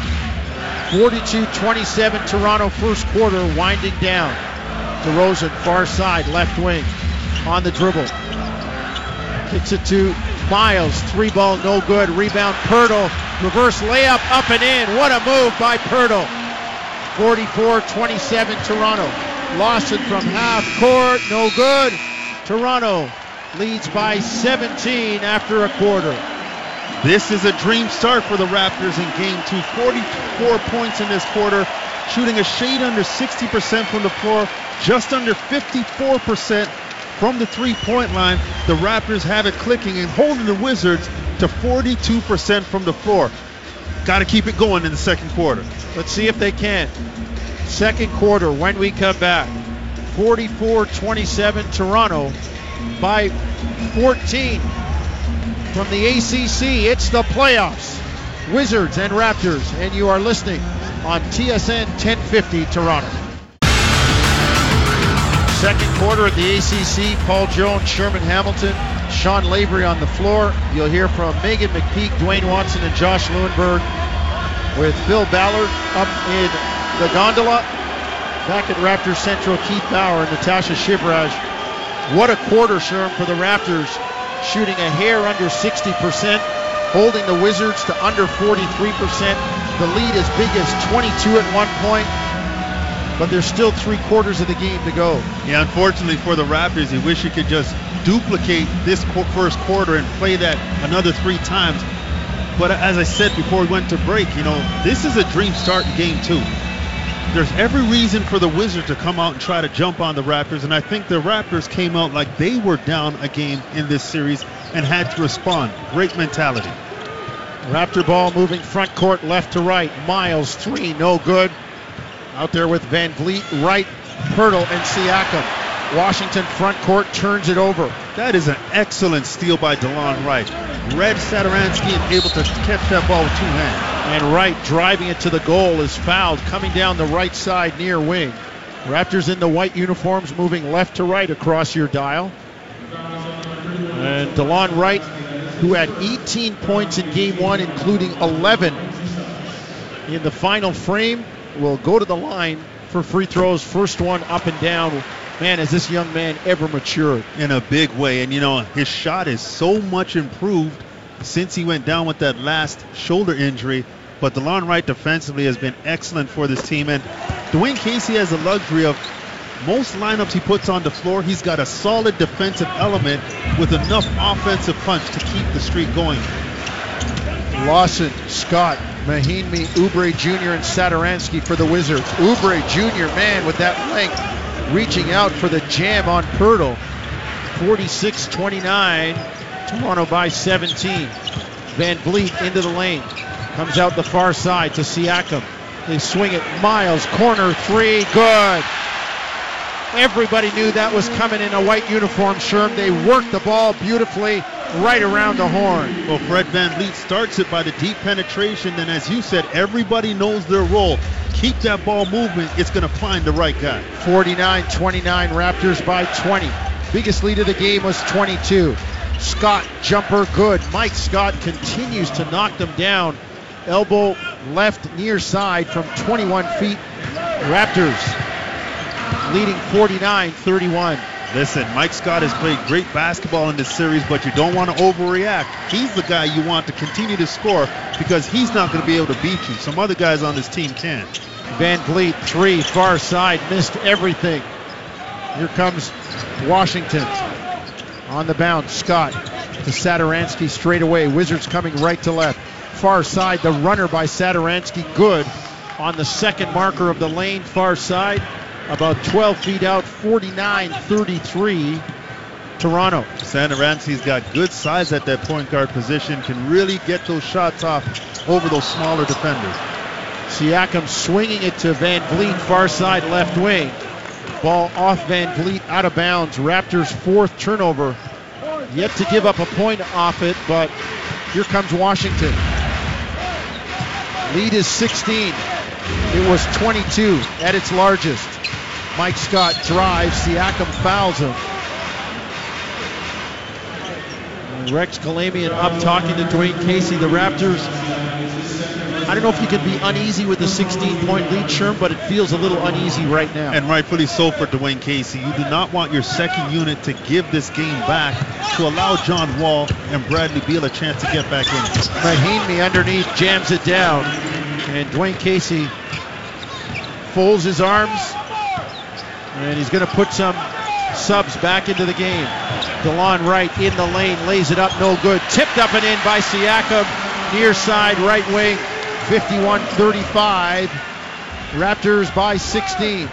42-27 Toronto first quarter, winding down. DeRozan, far side, left wing, on the dribble. Kicks it to Miles, three ball, no good. Rebound, Poeltl, reverse layup, up and in. What a move by Poeltl. 44-27 Toronto. Lawson from half court, no good. Toronto leads by 17 after a quarter. This is a dream start for the Raptors in game two. 44 points in this quarter, shooting a shade under 60% from the floor, just under 54% from the three-point line. The Raptors have it clicking and holding the Wizards to 42% from the floor. Got to keep it going in the second quarter. Let's see if they can. Second quarter when we come back. 44-27 Toronto by 14. From the ACC, it's the playoffs. Wizards and Raptors, and you are listening on TSN 1050 Toronto. Second quarter at the ACC, Paul Jones, Sherman Hamilton, Sean Lavery on the floor. You'll hear from Megan McPeak, Dwayne Watson, and Josh Lewenberg, with Phil Ballard up in the gondola. Back at Raptors Central, Keith Bauer and Natasha Shivraj. What a quarter, Sherm, for the Raptors, shooting a hair under 60%. holding the Wizards to under 43%. The lead as big as 22 at one point, but there's still 3/4 of the game to go. Yeah, unfortunately for the Raptors, you wish you could just duplicate this first quarter and play that another 3 times. But as I said before we went to break, this is a dream start in game 2. There's every reason for the Wizards to come out and try to jump on the Raptors, and I think the Raptors came out like they were down a game in this series and had to respond. Great mentality. Raptor ball moving front court left to right. Miles, 3, no good. Out there with Van Vliet, Wright, Pirtle, and Siakam. Washington front court turns it over. That is an excellent steal by DeLon Wright. Red Satoransky and able to catch that ball with 2 hands. And Wright driving it to the goal is fouled, coming down the right side near wing. Raptors in the white uniforms moving left to right across your dial. And DeLon Wright, who had 18 points in game 1, including 11 in the final frame, will go to the line for free throws. First one up and down. Man, has this young man ever matured. In a big way. And, his shot is so much improved since he went down with that last shoulder injury. But DeLon Wright defensively has been excellent for this team. And Dwayne Casey has the luxury of most lineups he puts on the floor, he's got a solid defensive element with enough offensive punch to keep the streak going. Lawson, Scott, Mahinmi, Oubre Jr., and Satoransky for the Wizards. Oubre Jr., man, with that length, reaching out for the jam on Pirtle. 46-29, Toronto by 17. Van Vliet into the lane. Comes out the far side to Siakam. They swing it. Miles, corner 3, good. Everybody knew that was coming in a white uniform, Sherm. They worked the ball beautifully right around the horn. Well, Fred Van Vliet starts it by the deep penetration, and as you said, everybody knows their role. Keep that ball moving, it's going to find the right guy. 49-29, Raptors by 20. Biggest lead of the game was 22. Scott, jumper, good. Mike Scott continues to knock them down. Elbow left near side from 21 feet. Raptors leading 49-31. Listen, Mike Scott has played great basketball in this series, but you don't want to overreact. He's the guy you want to continue to score because he's not going to be able to beat you. Some other guys on this team can. Van Vliet, 3, far side, missed everything. Here comes Washington. On the bounce, Scott to Satoransky straight away. Wizards coming right to left. Far side, the runner by Satoransky, good. On the second marker of the lane, far side. About 12 feet out, 49-33, Toronto. Satoransky's got good size at that point guard position, can really get those shots off over those smaller defenders. Siakam swinging it to Van Vliet, far side left wing. Ball off Van Vliet, out of bounds. Raptors' 4th turnover. Yet to give up a point off it, but here comes Washington. Lead is 16. It was 22 at its largest. Mike Scott drives, Siakam fouls him. And Rex Kalamian up talking to Dwayne Casey. The Raptors, I don't know if you can be uneasy with the 16-point lead, Sherm, but it feels a little uneasy right now. And rightfully so for Dwayne Casey. You do not want your second unit to give this game back to allow John Wall and Bradley Beal a chance to get back in. Mahinmi underneath jams it down. And Dwayne Casey folds his arms. And he's going to put some subs back into the game. DeLon Wright in the lane, lays it up, no good. Tipped up and in by Siakam, near side, right wing, 51-35. Raptors by 16.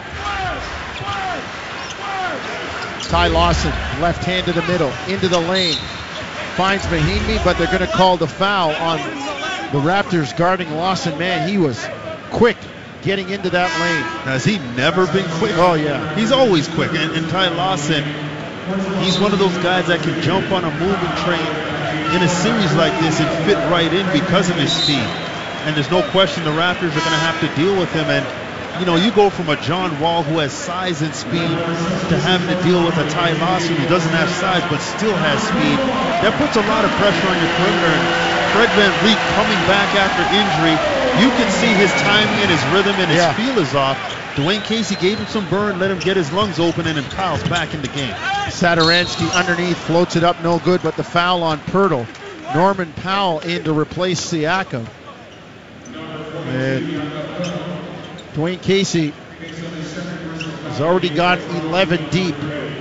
Ty Lawson, left hand to the middle, into the lane. Finds Mahinmi, but they're going to call the foul on the Raptors guarding Lawson. Man, he was quick getting into that lane. Has he never been quick? Oh, yeah. He's always quick. And Ty Lawson, he's one of those guys that can jump on a moving train in a series like this and fit right in because of his speed. And there's no question the Raptors are going to have to deal with him. And, you go from a John Wall who has size and speed to having to deal with a Ty Lawson who doesn't have size but still has speed. That puts a lot of pressure on your perimeter. Fred Van Vliet coming back after injury, you can see his timing and his rhythm and his feel is off. Dwayne Casey gave him some burn, let him get his lungs open, and then Kyle's back in the game. Satoransky underneath, floats it up, no good, but the foul on Pirtle. Norman Powell in to replace Siakam. And Dwayne Casey has already got 11 deep.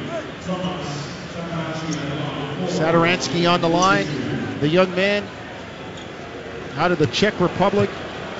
Satoransky on the line. The young man out of the Czech Republic.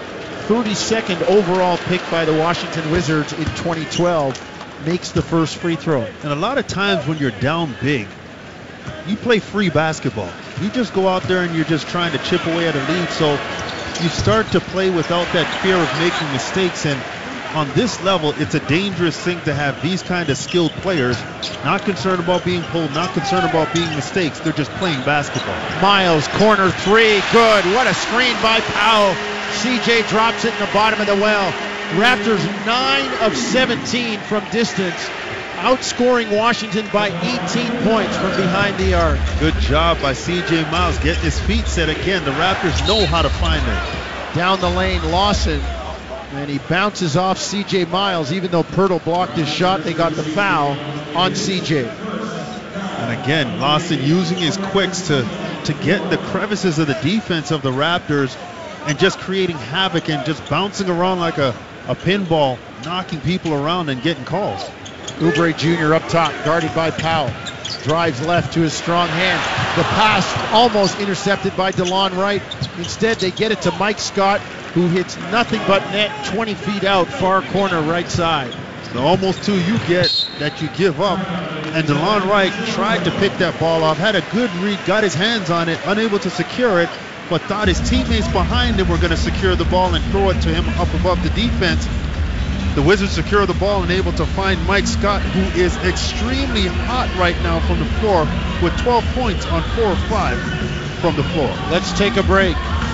32nd overall pick by the Washington Wizards in 2012. Makes the first free throw. And a lot of times when you're down big, you play free basketball. You just go out there and you're just trying to chip away at a lead. So you start to play without that fear of making mistakes. And on this level, it's a dangerous thing to have these kind of skilled players not concerned about being pulled, not concerned about being mistakes. They're just playing basketball. Miles, corner three, good. What a screen by Powell. CJ drops it in the bottom of the well. Raptors 9 of 17 from distance, outscoring Washington by 18 points from behind the arc. Good job by CJ Miles getting his feet set again. The Raptors know how to find it. Down the lane, Lawson, and he bounces off CJ Miles. Even though Pirtle blocked his shot, they got the foul on CJ. And again, Lawson using his quicks to get the crevices of the defense of the Raptors and just creating havoc and just bouncing around like a pinball, knocking people around and getting calls. Oubre Jr. up top, guarded by Powell. Drives left to his strong hand. The pass almost intercepted by DeLon Wright. Instead, they get it to Mike Scott, who hits nothing but net 20 feet out, far corner right side. The almost two you get that you give up. And DeLon Wright tried to pick that ball off, had a good read, got his hands on it, unable to secure it, but thought his teammates behind him were going to secure the ball and throw it to him up above the defense. The Wizards secure the ball and able to find Mike Scott, who is extremely hot right now from the floor with 12 points on 4 of 5 from the floor. Let's take a break.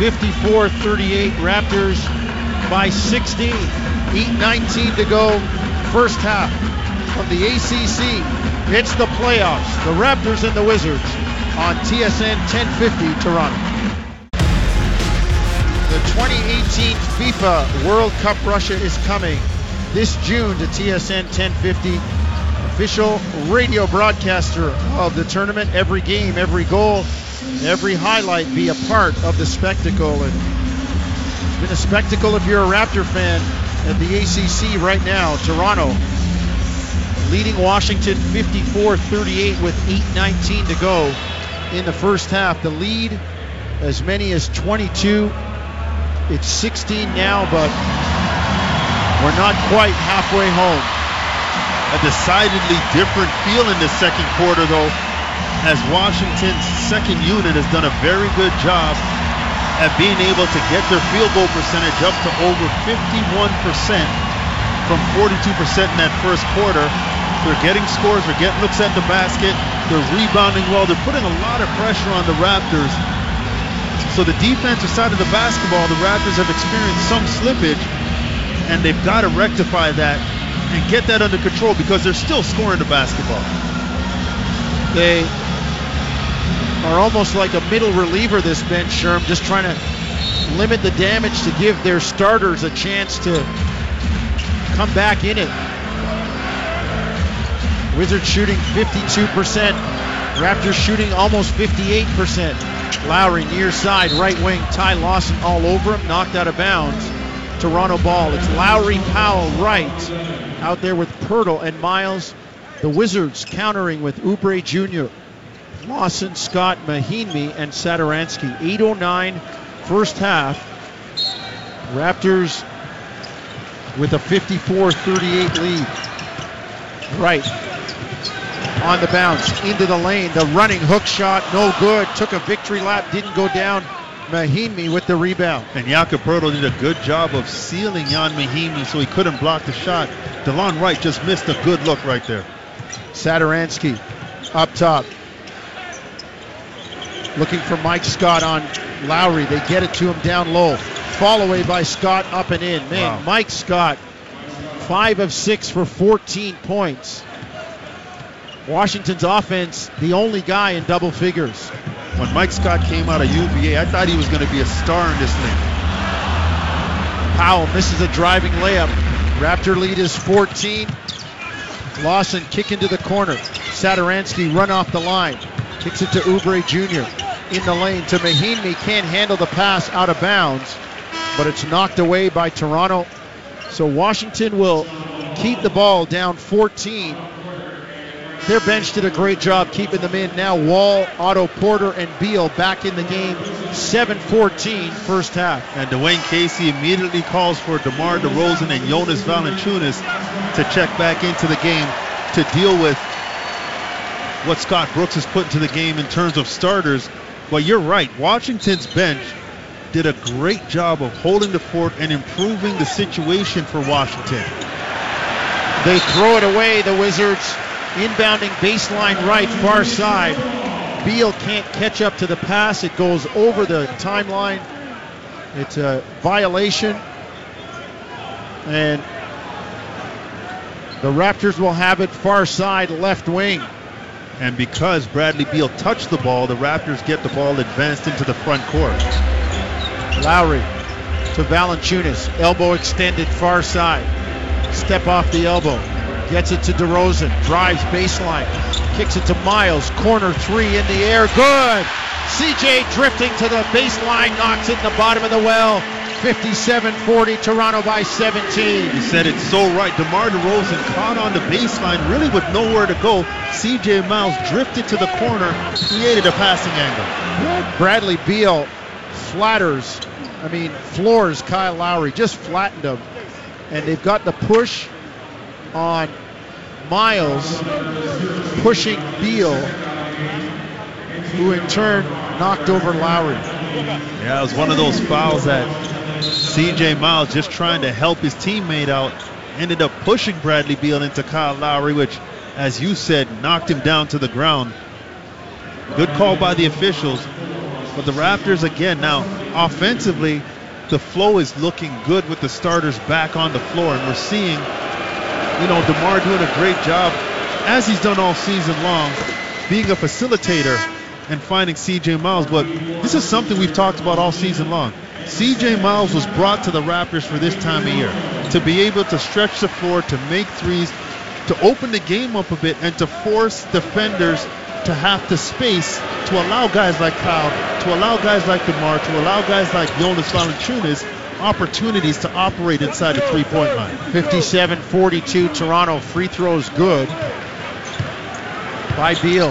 54-38 Raptors by 16. 8:19 to go, first half of the ACC. It's the playoffs. The Raptors and the Wizards on TSN 1050 Toronto. The 2018 FIFA World Cup Russia is coming this June to TSN 1050. Official radio broadcaster of the tournament. Every game, every goal, every highlight be a part of the spectacle. And it's been a spectacle if you're a Raptor fan at the ACC right now. Toronto leading Washington 54-38 with 8:19 to go in the first half. The lead as many as 22. It's 16 now, but we're not quite halfway home. A decidedly different feel in the second quarter, though, as Washington's second unit has done a very good job at being able to get their field goal percentage up to over 51% from 42% in that first quarter. They're getting scores, they're getting looks at the basket, they're rebounding well, they're putting a lot of pressure on the Raptors. So the defensive side of the basketball, the Raptors have experienced some slippage, and they've got to rectify that and get that under control because they're still scoring the basketball. They are almost like a middle reliever, this bench, Sherm, just trying to limit the damage to give their starters a chance to come back in it. Wizards shooting 52%. Raptors shooting almost 58%. Lowry near side, right wing, Ty Lawson all over him, knocked out of bounds. Toronto ball. It's Lowry, Powell, Wright out there with Pirtle and Miles. The Wizards countering with Oubre Jr., Lawson, Scott, Mahinmi, and Satoransky. 8:09 first half. Raptors with a 54-38 lead. Right. On the bounce, into the lane, the running hook shot, no good. Took a victory lap, didn't go down. Mahinmi with the rebound. And Jakob Poeltl did a good job of sealing Jan Mahinmi so he couldn't block the shot. DeLon Wright just missed a good look right there. Satoransky up top. Looking for Mike Scott on Lowry. They get it to him down low. Fall away by Scott, up and in. Man, wow. Mike Scott, 5 of 6 for 14 points. Washington's offense, the only guy in double figures. When Mike Scott came out of UVA, I thought he was going to be a star in this thing. Powell misses a driving layup. Raptor lead is 14. Lawson kick into the corner. Satoransky run off the line. Kicks it to Oubre Jr. in the lane to Mahinmi. Can't handle the pass out of bounds, but it's knocked away by Toronto. So Washington will keep the ball down 14. Their bench did a great job keeping them in. Now Wall, Otto Porter, and Beal back in the game. 7-14 first half. And Dwayne Casey immediately calls for DeMar DeRozan and Jonas Valanciunas to check back into the game to deal with what Scott Brooks has put into the game in terms of starters. Well, you're right. Washington's bench did a great job of holding the fort and improving the situation for Washington. They throw it away, the Wizards. Inbounding baseline right, far side. Beal can't catch up to the pass. It goes over the timeline. It's a violation. And the Raptors will have it far side, left wing. And because Bradley Beal touched the ball, the Raptors get the ball advanced into the front court. Lowry to Valanciunas. Elbow extended, far side. Step off the elbow. Gets it to DeRozan, drives baseline, kicks it to Miles, corner three in the air, good! CJ drifting to the baseline, knocks it in the bottom of the well. 57-40, Toronto by 17. You said it so right. DeMar DeRozan caught on the baseline, really with nowhere to go. CJ Miles drifted to the corner, created a passing angle. Bradley Beal floors Kyle Lowry, just flattened him. And they've got the push on Miles, pushing Beal, who in turn knocked over Lowry. Yeah, it was one of those fouls that CJ Miles, just trying to help his teammate out, ended up pushing Bradley Beal into Kyle Lowry, which, as you said, knocked him down to the ground. Good call by the officials. But the Raptors, again, now offensively, the flow is looking good with the starters back on the floor, and we're seeing DeMar doing a great job, as he's done all season long, being a facilitator and finding CJ Miles. But this is something we've talked about all season long. CJ Miles was brought to the Raptors for this time of year, to be able to stretch the floor, to make threes, to open the game up a bit, and to force defenders to have to space, to allow guys like Kyle, to allow guys like DeMar, to allow guys like Jonas Valanciunas opportunities to operate inside the three-point line. 57-42, Toronto. Free throws good by Beal.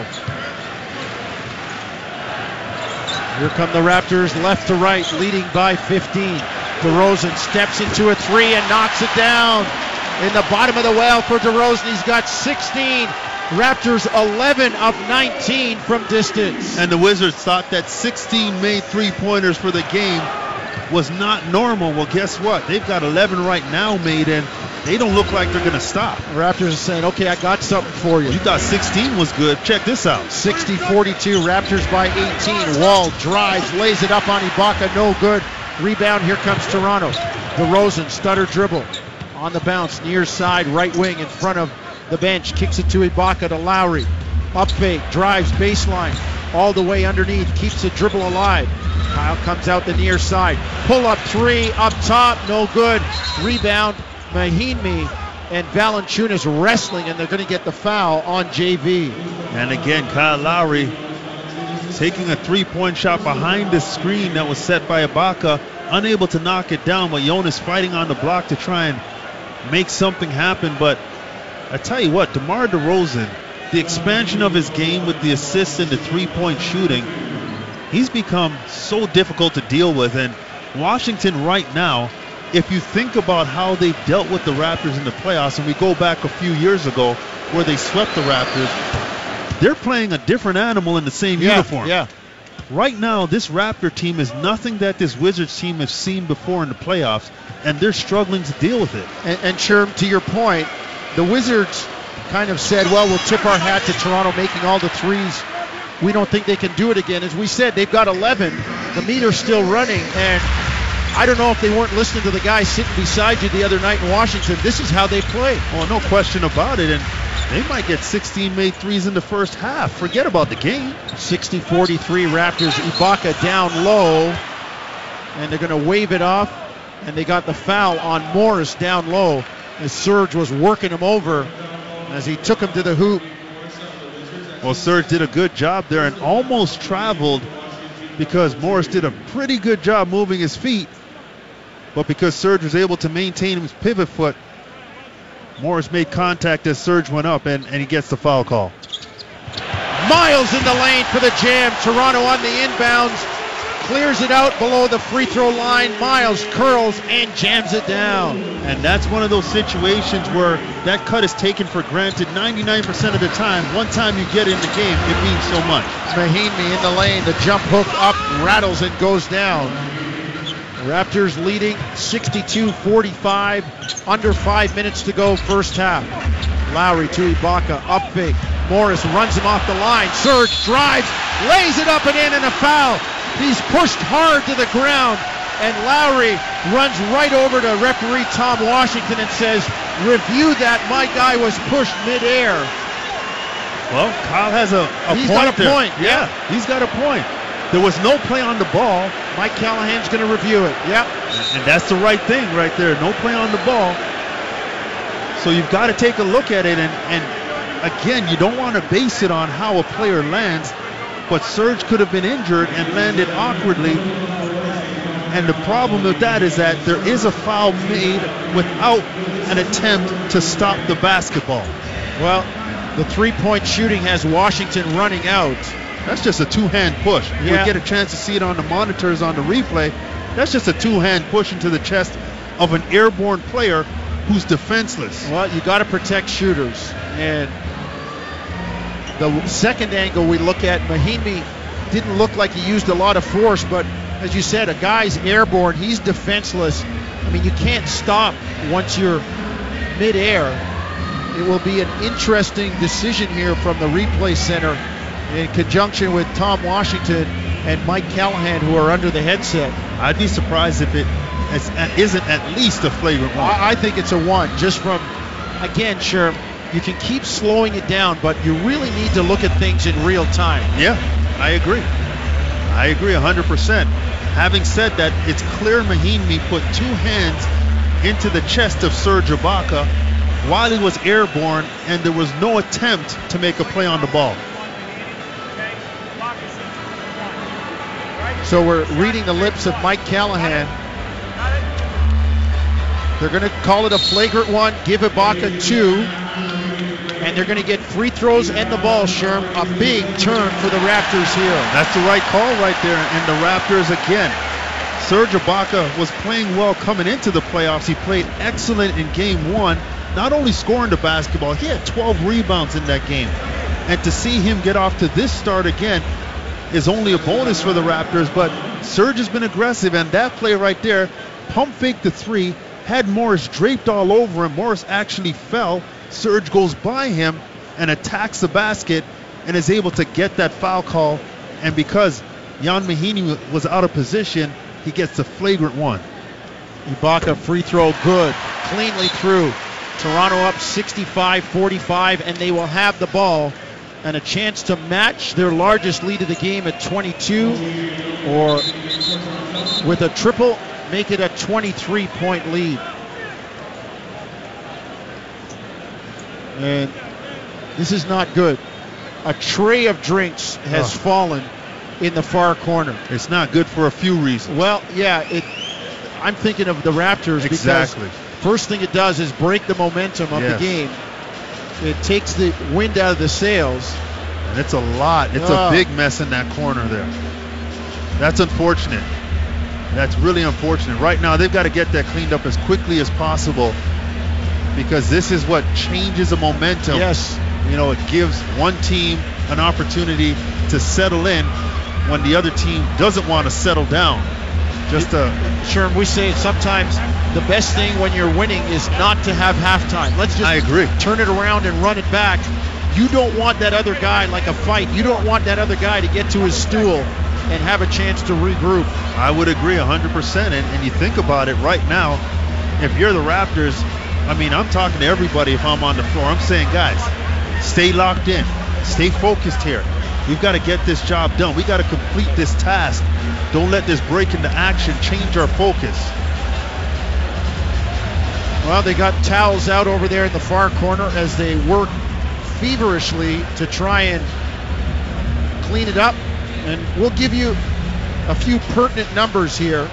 Here come the Raptors, left to right, leading by 15. DeRozan steps into a three and knocks it down. In the bottom of the well for DeRozan, he's got 16. Raptors 11 of 19 from distance. And the Wizards thought that 16 made three-pointers for the game was not normal. Well, guess what? They've got 11 right now made, and they don't look like they're going to stop. The Raptors are saying, okay, I got something for you. You thought 16 was good. Check this out. 60-42, Raptors by 18. Wall drives, lays it up on Ibaka, no good. Rebound, here comes Toronto. DeRozan, stutter dribble. On the bounce, near side, right wing in front of the bench. Kicks it to Ibaka to Lowry. Up fake, drives baseline. All the way underneath, keeps the dribble alive. Kyle comes out the near side. Pull up three, up top, no good. Rebound, Mahinmi and Valanciunas wrestling, and they're going to get the foul on JV. And again, Kyle Lowry taking a three-point shot behind the screen that was set by Ibaka, unable to knock it down, but Jonas fighting on the block to try and make something happen. But I tell you what, DeMar DeRozan, the expansion of his game with the assists and the three-point shooting, he's become so difficult to deal with. And Washington right now, if you think about how they've dealt with the Raptors in the playoffs, and we go back a few years ago where they swept the Raptors, they're playing a different animal in the same uniform. Yeah. Right now, this Raptor team is nothing that this Wizards team has seen before in the playoffs, and they're struggling to deal with it. And Sherm, to your point, the Wizards kind of said, well, we'll tip our hat to Toronto making all the threes. We don't think they can do it again. As we said, they've got 11. The meter's still running, and I don't know if they weren't listening to the guy sitting beside you the other night in Washington. This is how they play. Oh, no question about it. And they might get 16 made threes in the first half. Forget about the game. 60-43 Raptors. Ibaka down low, and they're going to wave it off. And they got the foul on Morris down low as Serge was working him over as he took him to the hoop. Well, Serge did a good job there and almost traveled because Morris did a pretty good job moving his feet, but because Serge was able to maintain his pivot foot, Morris made contact as Serge went up, and he gets the foul call. Miles in the lane for the jam. Toronto on the inbounds. Clears it out below the free throw line. Miles curls and jams it down. And that's one of those situations where that cut is taken for granted 99% of the time. One time you get in the game, it means so much. Mahinmi in the lane. The jump hook up, rattles and goes down. Raptors leading 62-45. Under 5 minutes to go first half. Lowry to Ibaka. Up fake. Morris runs him off the line. Serge drives, lays it up and in, and a foul. He's pushed hard to the ground, and Lowry runs right over to referee Tom Washington and says, review that, my guy was pushed midair. Well, Kyle has a He's point got a there. point, yeah. He's got a point. There was no play on the ball, Mike Callahan's going to review it, yep. and that's the right thing right there. No play on the ball. So you've got to take a look at it, and again, you don't want to base it on how a player lands, but Serge could have been injured and landed awkwardly. And the problem with that is that there is a foul made without an attempt to stop the basketball. Well, the three-point shooting has Washington running out. That's just a two-hand push. Yeah. You'll get a chance to see it on the monitors on the replay. That's just a two-hand push into the chest of an airborne player who's defenseless. Well, you got to protect shooters. And the second angle we look at, Mahinmi didn't look like he used a lot of force, but as you said, a guy's airborne, he's defenseless. I mean, you can't stop once you're midair. It will be an interesting decision here from the replay center in conjunction with Tom Washington and Mike Callahan, who are under the headset. I'd be surprised if it isn't at least a flagrant one. I think it's a one, just from, again, Sherm, you can keep slowing it down, but you really need to look at things in real time. Yeah, I agree. I agree 100%. Having said that, it's clear Mahinmi put two hands into the chest of Serge Ibaka while he was airborne, and there was no attempt to make a play on the ball. So we're reading the lips of Mike Callahan. They're going to call it a flagrant one, give Ibaka 2, and they're going to get free throws and the ball, Sherm. A big turn for the Raptors here. That's the right call right there, and the Raptors again. Serge Ibaka was playing well coming into the playoffs. He played excellent in game one, not only scoring the basketball, he had 12 rebounds in that game. And to see him get off to this start again is only a bonus for the Raptors, but Serge has been aggressive, and that play right there, pump fake the three, had Morris draped all over him. Morris actually fell. Serge goes by him and attacks the basket and is able to get that foul call, and because Ian Mahinmi was out of position, he gets the flagrant one. Ibaka free throw good, cleanly through. Toronto up 65-45, and they will have the ball and a chance to match their largest lead of the game at 22, or with a triple, make it a 23-point lead. And this is not good. A tray of drinks has fallen in the far corner. It's not good for a few reasons. Well, yeah, I'm thinking of the Raptors Exactly. because first thing it does is break the momentum of the game. It takes the wind out of the sails. And it's a lot. It's a big mess in that corner there. That's unfortunate. That's really unfortunate. Right now, they've got to get that cleaned up as quickly as possible, because this is what changes the momentum. Yes. You know, it gives one team an opportunity to settle in when the other team doesn't want to settle down. Sherm, we say sometimes the best thing when you're winning is not to have halftime. Let's just I agree. Turn it around and run it back. You don't want that other guy, like a fight, you don't want that other guy to get to his stool and have a chance to regroup. I would agree 100%. And you think about it right now, if you're the Raptors, I mean, I'm talking to everybody if I'm on the floor. I'm saying, guys, stay locked in. Stay focused here. We've got to get this job done. We got to complete this task. Don't let this break into action change our focus. Well, they got towels out over there in the far corner as they work feverishly to try and clean it up. And we'll give you a few pertinent numbers here.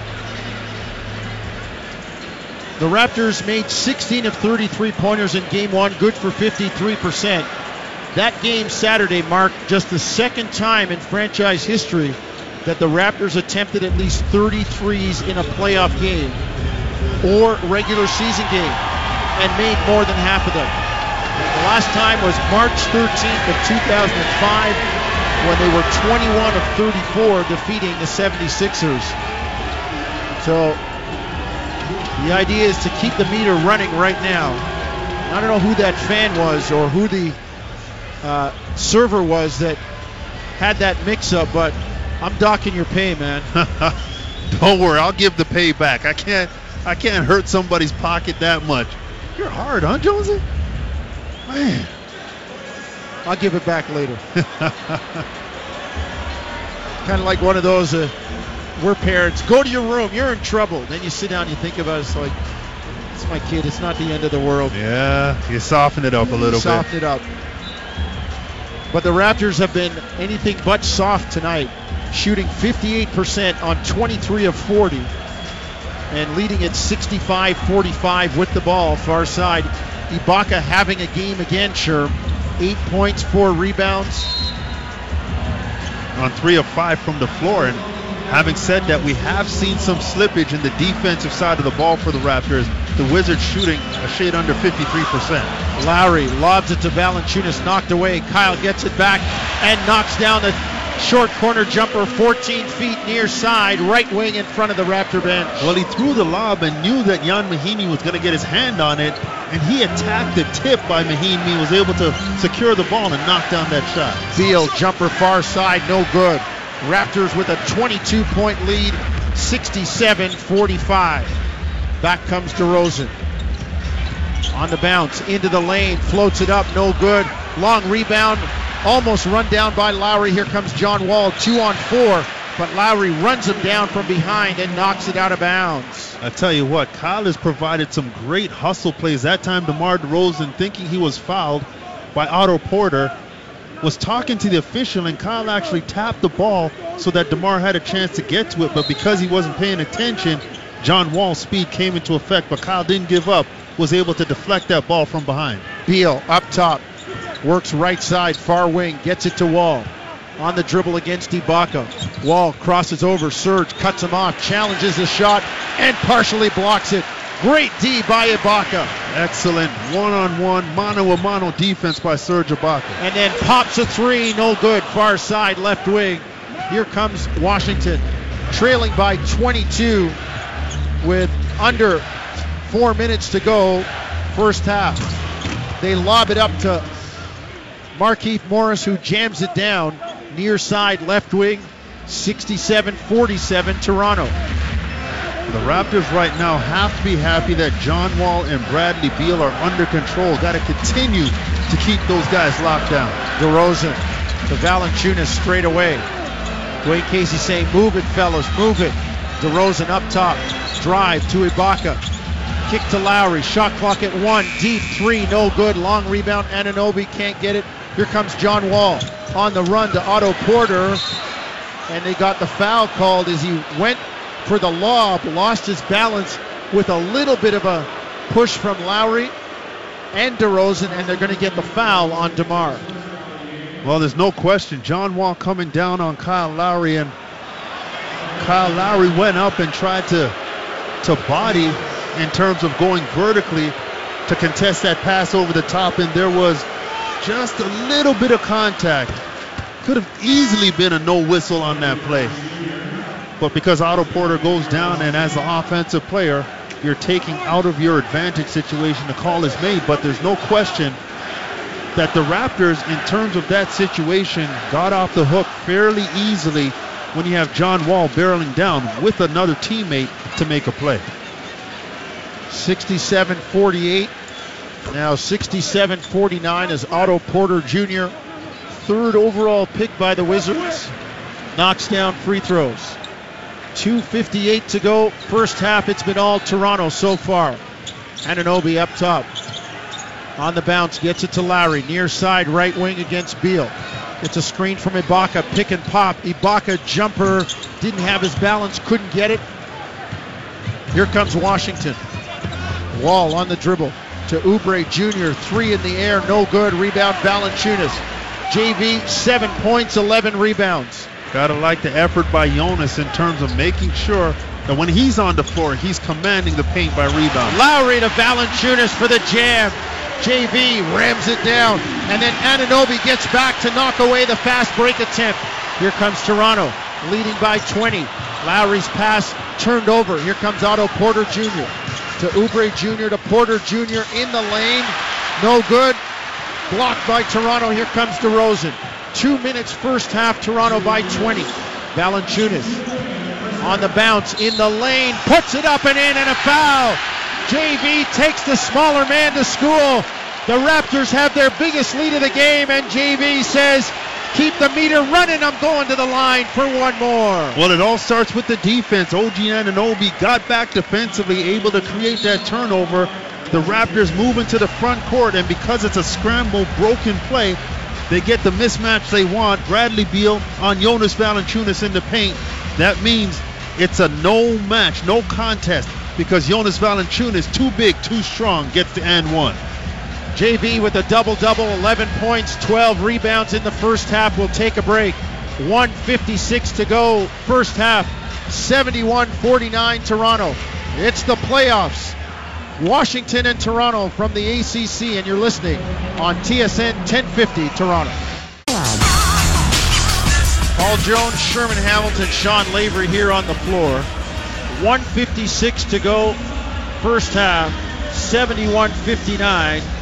The Raptors made 16 of 33 pointers in game one, good for 53%. That game Saturday marked just the second time in franchise history that the Raptors attempted at least 30 threes in a playoff game or regular season game and made more than half of them. The last time was March 13th of 2005 when they were 21 of 34 defeating the 76ers. So the idea is to keep the meter running right now. I don't know who that fan was or who the server was that had that mix-up, but I'm docking your pay, man. Don't worry, I'll give the pay back. I can't hurt somebody's pocket that much. You're hard, huh, Jonesy? Man. I'll give it back later. Kind of like one of those, we're parents, go to your room, you're in trouble. Then you sit down and you think about it, it's like, it's my kid, it's not the end of the world. Yeah, you soften it up a little bit. Soften it up. But the Raptors have been anything but soft tonight, shooting 58% on 23 of 40 and leading at 65-45 with the ball, far side. Ibaka having a game again, Sherm. 8 points, 4 rebounds. On 3 of 5 from the floor. And having said that, we have seen some slippage in the defensive side of the ball for the Raptors. The Wizards shooting a shade under 53%. Lowry lobs it to Valanciunas, knocked away. Kyle gets it back and knocks down the short corner jumper 14 feet near side, right wing in front of the Raptor bench. Well, he threw the lob and knew that Jan Mahinmi was going to get his hand on it, and he attacked the tip by Mahinmi, was able to secure the ball and knock down that shot. Beal, jumper far side, no good. Raptors with a 22-point lead, 67-45. Back comes DeRozan. On the bounce, into the lane, floats it up, no good. Long rebound, almost run down by Lowry. Here comes John Wall, 2 on 4, but Lowry runs him down from behind and knocks it out of bounds. I tell you what, Kyle has provided some great hustle plays. That time DeMar DeRozan, thinking he was fouled by Otto Porter, was talking to the official, and Kyle actually tapped the ball so that DeMar had a chance to get to it, but because he wasn't paying attention, John Wall's speed came into effect, but Kyle didn't give up, was able to deflect that ball from behind. Beal up top, works right side, far wing, gets it to Wall. On the dribble against Ibaka. Wall crosses over, Serge cuts him off, challenges the shot, and partially blocks it. Great D by Ibaka. Excellent one-on-one, mano-a-mano defense by Serge Ibaka. And then pops a three, no good, far side, left wing. Here comes Washington, trailing by 22 with under 4 minutes to go, first half. They lob it up to Markieff Morris, who jams it down, near side, left wing, 67-47 Toronto. The Raptors right now have to be happy that John Wall and Bradley Beal are under control. Got to continue to keep those guys locked down. DeRozan to Valanciunas straight away. Dwayne Casey saying, move it, fellas, move it. DeRozan up top, drive to Ibaka. Kick to Lowry, shot clock at 1, deep 3, no good. Long rebound, Anunoby can't get it. Here comes John Wall on the run to Otto Porter. And they got the foul called as he went for the lob, lost his balance with a little bit of a push from Lowry and DeRozan, and they're going to get the foul on DeMar. Well, there's no question. John Wall coming down on Kyle Lowry, and Kyle Lowry went up and tried to body in terms of going vertically to contest that pass over the top, and there was just a little bit of contact. Could have easily been a no whistle on that play. But because Otto Porter goes down, and as an offensive player, you're taking out of your advantage situation, the call is made. But there's no question that the Raptors, in terms of that situation, got off the hook fairly easily when you have John Wall barreling down with another teammate to make a play. 67-48. Now 67-49 as Otto Porter Jr., third overall pick by the Wizards, knocks down free throws. 2:58 to go. First half, it's been all Toronto so far. Anunoby up top. On the bounce, gets it to Lowry. Near side, right wing against Beal. It's a screen from Ibaka, pick and pop. Ibaka jumper, didn't have his balance, couldn't get it. Here comes Washington. Wall on the dribble to Oubre Jr., 3 in the air, no good. Rebound Valanciunas. JV, 7 points, 11 rebounds. Gotta like the effort by Jonas in terms of making sure that when he's on the floor, he's commanding the paint by rebound. Lowry to Valanciunas for the jam. JV rams it down, and then Anunoby gets back to knock away the fast break attempt. Here comes Toronto, leading by 20. Lowry's pass turned over. Here comes Otto Porter Jr. to Oubre Jr. to Porter Jr. in the lane. No good. Blocked by Toronto. Here comes DeRozan. 2 minutes first half, Toronto by 20. Valanciunas on the bounce in the lane, puts it up and in, and a foul. JV takes the smaller man to school. The Raptors have their biggest lead of the game, and JV says, keep the meter running, I'm going to the line for one more. Well, it all starts with the defense. OG Anunoby got back defensively, able to create that turnover. The Raptors move into the front court, and because it's a scramble, broken play, they get the mismatch they want. Bradley Beal on Jonas Valanciunas in the paint. That means it's a no match, no contest, because Jonas Valanciunas, too big, too strong, gets the and one. JV with a double-double, 11 points, 12 rebounds in the first half. We'll take a break. 1:56 to go, first half. 71-49 Toronto. It's the playoffs. Washington and Toronto from the ACC, and you're listening on TSN 1050 Toronto. Paul Jones, Sherman Hamilton, Sean Lavery here on the floor. 1:56 to go, first half. 71-49.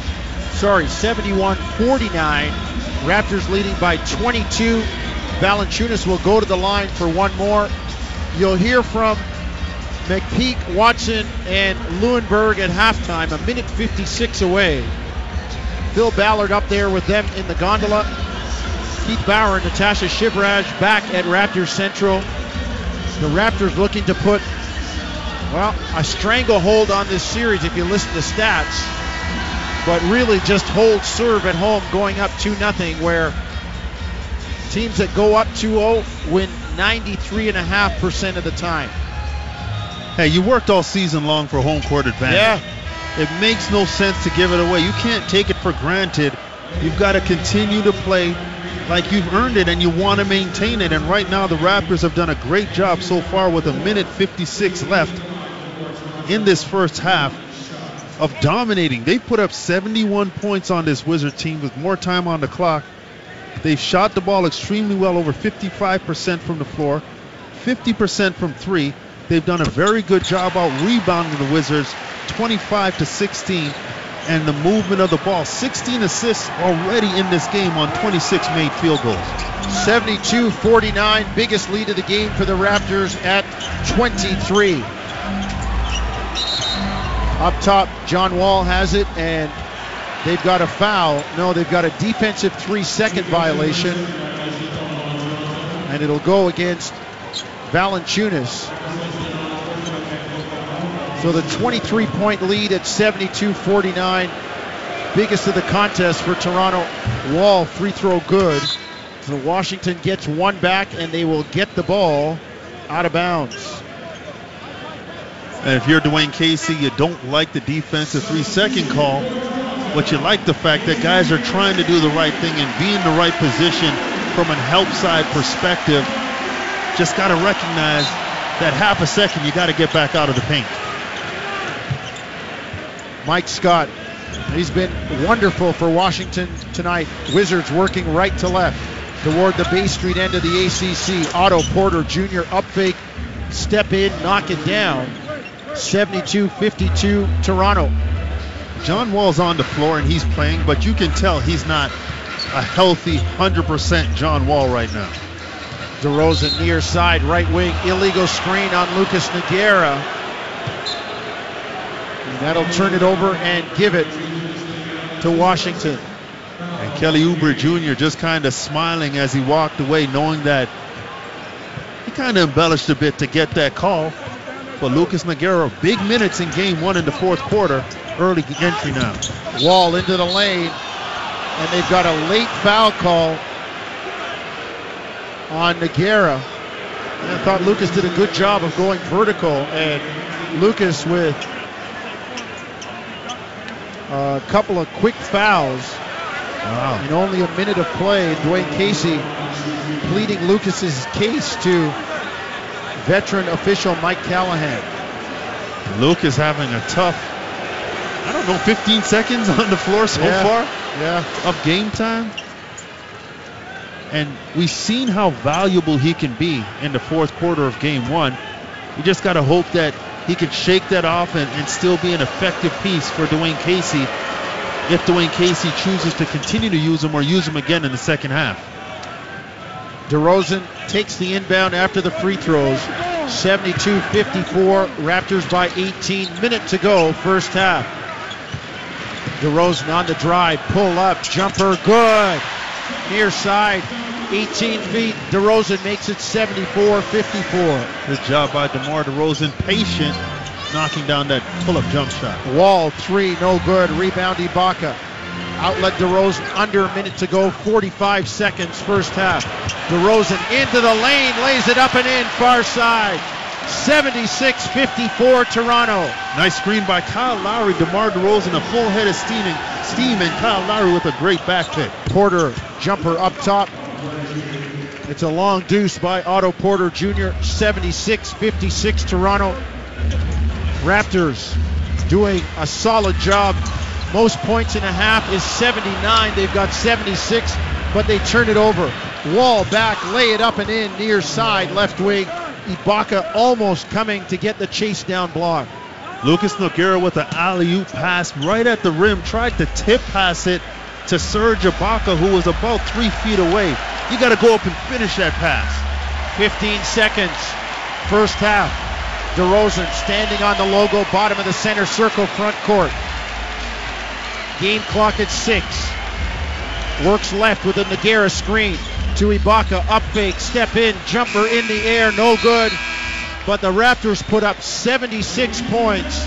71-49. Raptors leading by 22. Valanciunas will go to the line for one more. You'll hear from McPeak, Watson, and Lewinberg at halftime, 1:56 away. Phil Ballard up there with them in the gondola. Keith Bauer and Natasha Shivraj back at Raptors Central. The Raptors looking to put, well, a stranglehold on this series if you listen to stats, but really just hold serve at home going up 2-0, where teams that go up 2-0 win 93.5% of the time. Hey, you worked all season long for home court advantage. Yeah. It makes no sense to give it away. You can't take it for granted. You've got to continue to play like you've earned it, and you want to maintain it. And right now the Raptors have done a great job so far with 1:56 left in this first half of dominating. They put up 71 points on this Wizard team with more time on the clock. They've shot the ball extremely well, over 55% from the floor, 50% from three. They've done a very good job out rebounding the Wizards, 25-16, and the movement of the ball. 16 assists already in this game on 26 made field goals. 72-49, biggest lead of the game for the Raptors at 23. Up top, John Wall has it, and they've got a foul. No, they've got a defensive 3-second violation, and it'll go against Valanciunas. So the 23-point lead at 72-49. Biggest of the contest for Toronto. Wall, free throw good. So Washington gets one back, and they will get the ball out of bounds. And if you're Dwayne Casey, you don't like the defensive 3-second call, but you like the fact that guys are trying to do the right thing and be in the right position from a help side perspective. Just got to recognize that half a second you got to get back out of the paint. Mike Scott, he's been wonderful for Washington tonight. Wizards working right to left toward the Bay Street end of the ACC. Otto Porter Jr. up fake, step in, knock it down. 72-52 Toronto. John Wall's on the floor and he's playing, but you can tell he's not a healthy 100% John Wall right now. DeRozan near side, right wing, illegal screen on Lucas Nogueira. And that'll turn it over and give it to Washington. And Kelly Oubre Jr. just kind of smiling as he walked away, knowing that he kind of embellished a bit to get that call. But Lucas Nogueira, big minutes in game one in the fourth quarter. Early entry now. Wall into the lane, and they've got a late foul call on Nogueira. And I thought Lucas did a good job of going vertical, and Lucas with a couple of quick fouls. Wow. In only a minute of play, Dwayne Casey pleading Lucas's case to veteran official Mike Callahan. Lucas having a tough, 15 seconds on the floor so far of game time. And we've seen how valuable he can be in the fourth quarter of game one. You just got to hope that he can shake that off and still be an effective piece for Dwayne Casey if Dwayne Casey chooses to continue to use him or use him again in the second half. DeRozan takes the inbound after the free throws. 72-54, Raptors by 18. Minute to go, first half. DeRozan on the drive, pull up, jumper, good. Near side, 18 feet. DeRozan makes it 74-54. Good job by DeMar DeRozan, patient, knocking down that pull-up jump shot. Wall, three, no good. Rebound, Ibaka. Outlet DeRozan, under a minute to go, 45 seconds, first half. DeRozan into the lane, lays it up and in, far side. 76-54 Toronto. Nice screen by Kyle Lowry. DeMar DeRozan, a full head of steam, and Kyle Lowry with a great back pick. Porter, jumper up top. It's a long deuce by Otto Porter Jr. 76-56 Toronto. Raptors doing a solid job. Most points in a half is 79. They've got 76, but they turn it over. Wall back, lay it up and in, near side, left wing. Ibaka almost coming to get the chase down block. Lucas Nogueira with an alley-oop pass right at the rim. Tried to tip pass it to Serge Ibaka, who was about 3 feet away. You got to go up and finish that pass. 15 seconds, first half. DeRozan standing on the logo, bottom of the center circle, front court. Game clock at 6. Works left with a Nogueira screen to Ibaka, up fake, step in, jumper in the air, no good. But the Raptors put up 76 points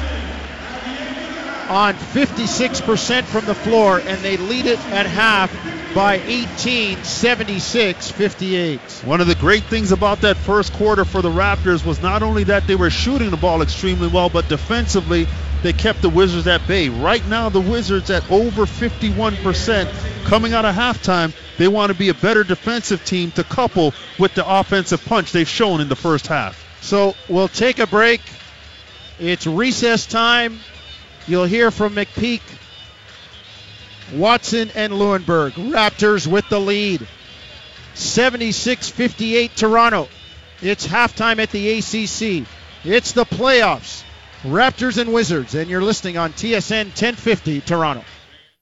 on 56% from the floor, and they lead it at half by 18, 76-58. One of the great things about that first quarter for the Raptors was not only that they were shooting the ball extremely well, but defensively they kept the Wizards at bay. Right now the Wizards at over 51%. Coming out of halftime, they want to be a better defensive team to couple with the offensive punch they've shown in the first half. So we'll take a break. It's recess time. You'll hear from McPeak, Watson, and Leuenberg. Raptors with the lead. 76-58 Toronto. It's halftime at the ACC. It's the playoffs. Raptors and Wizards. And you're listening on TSN 1050 Toronto.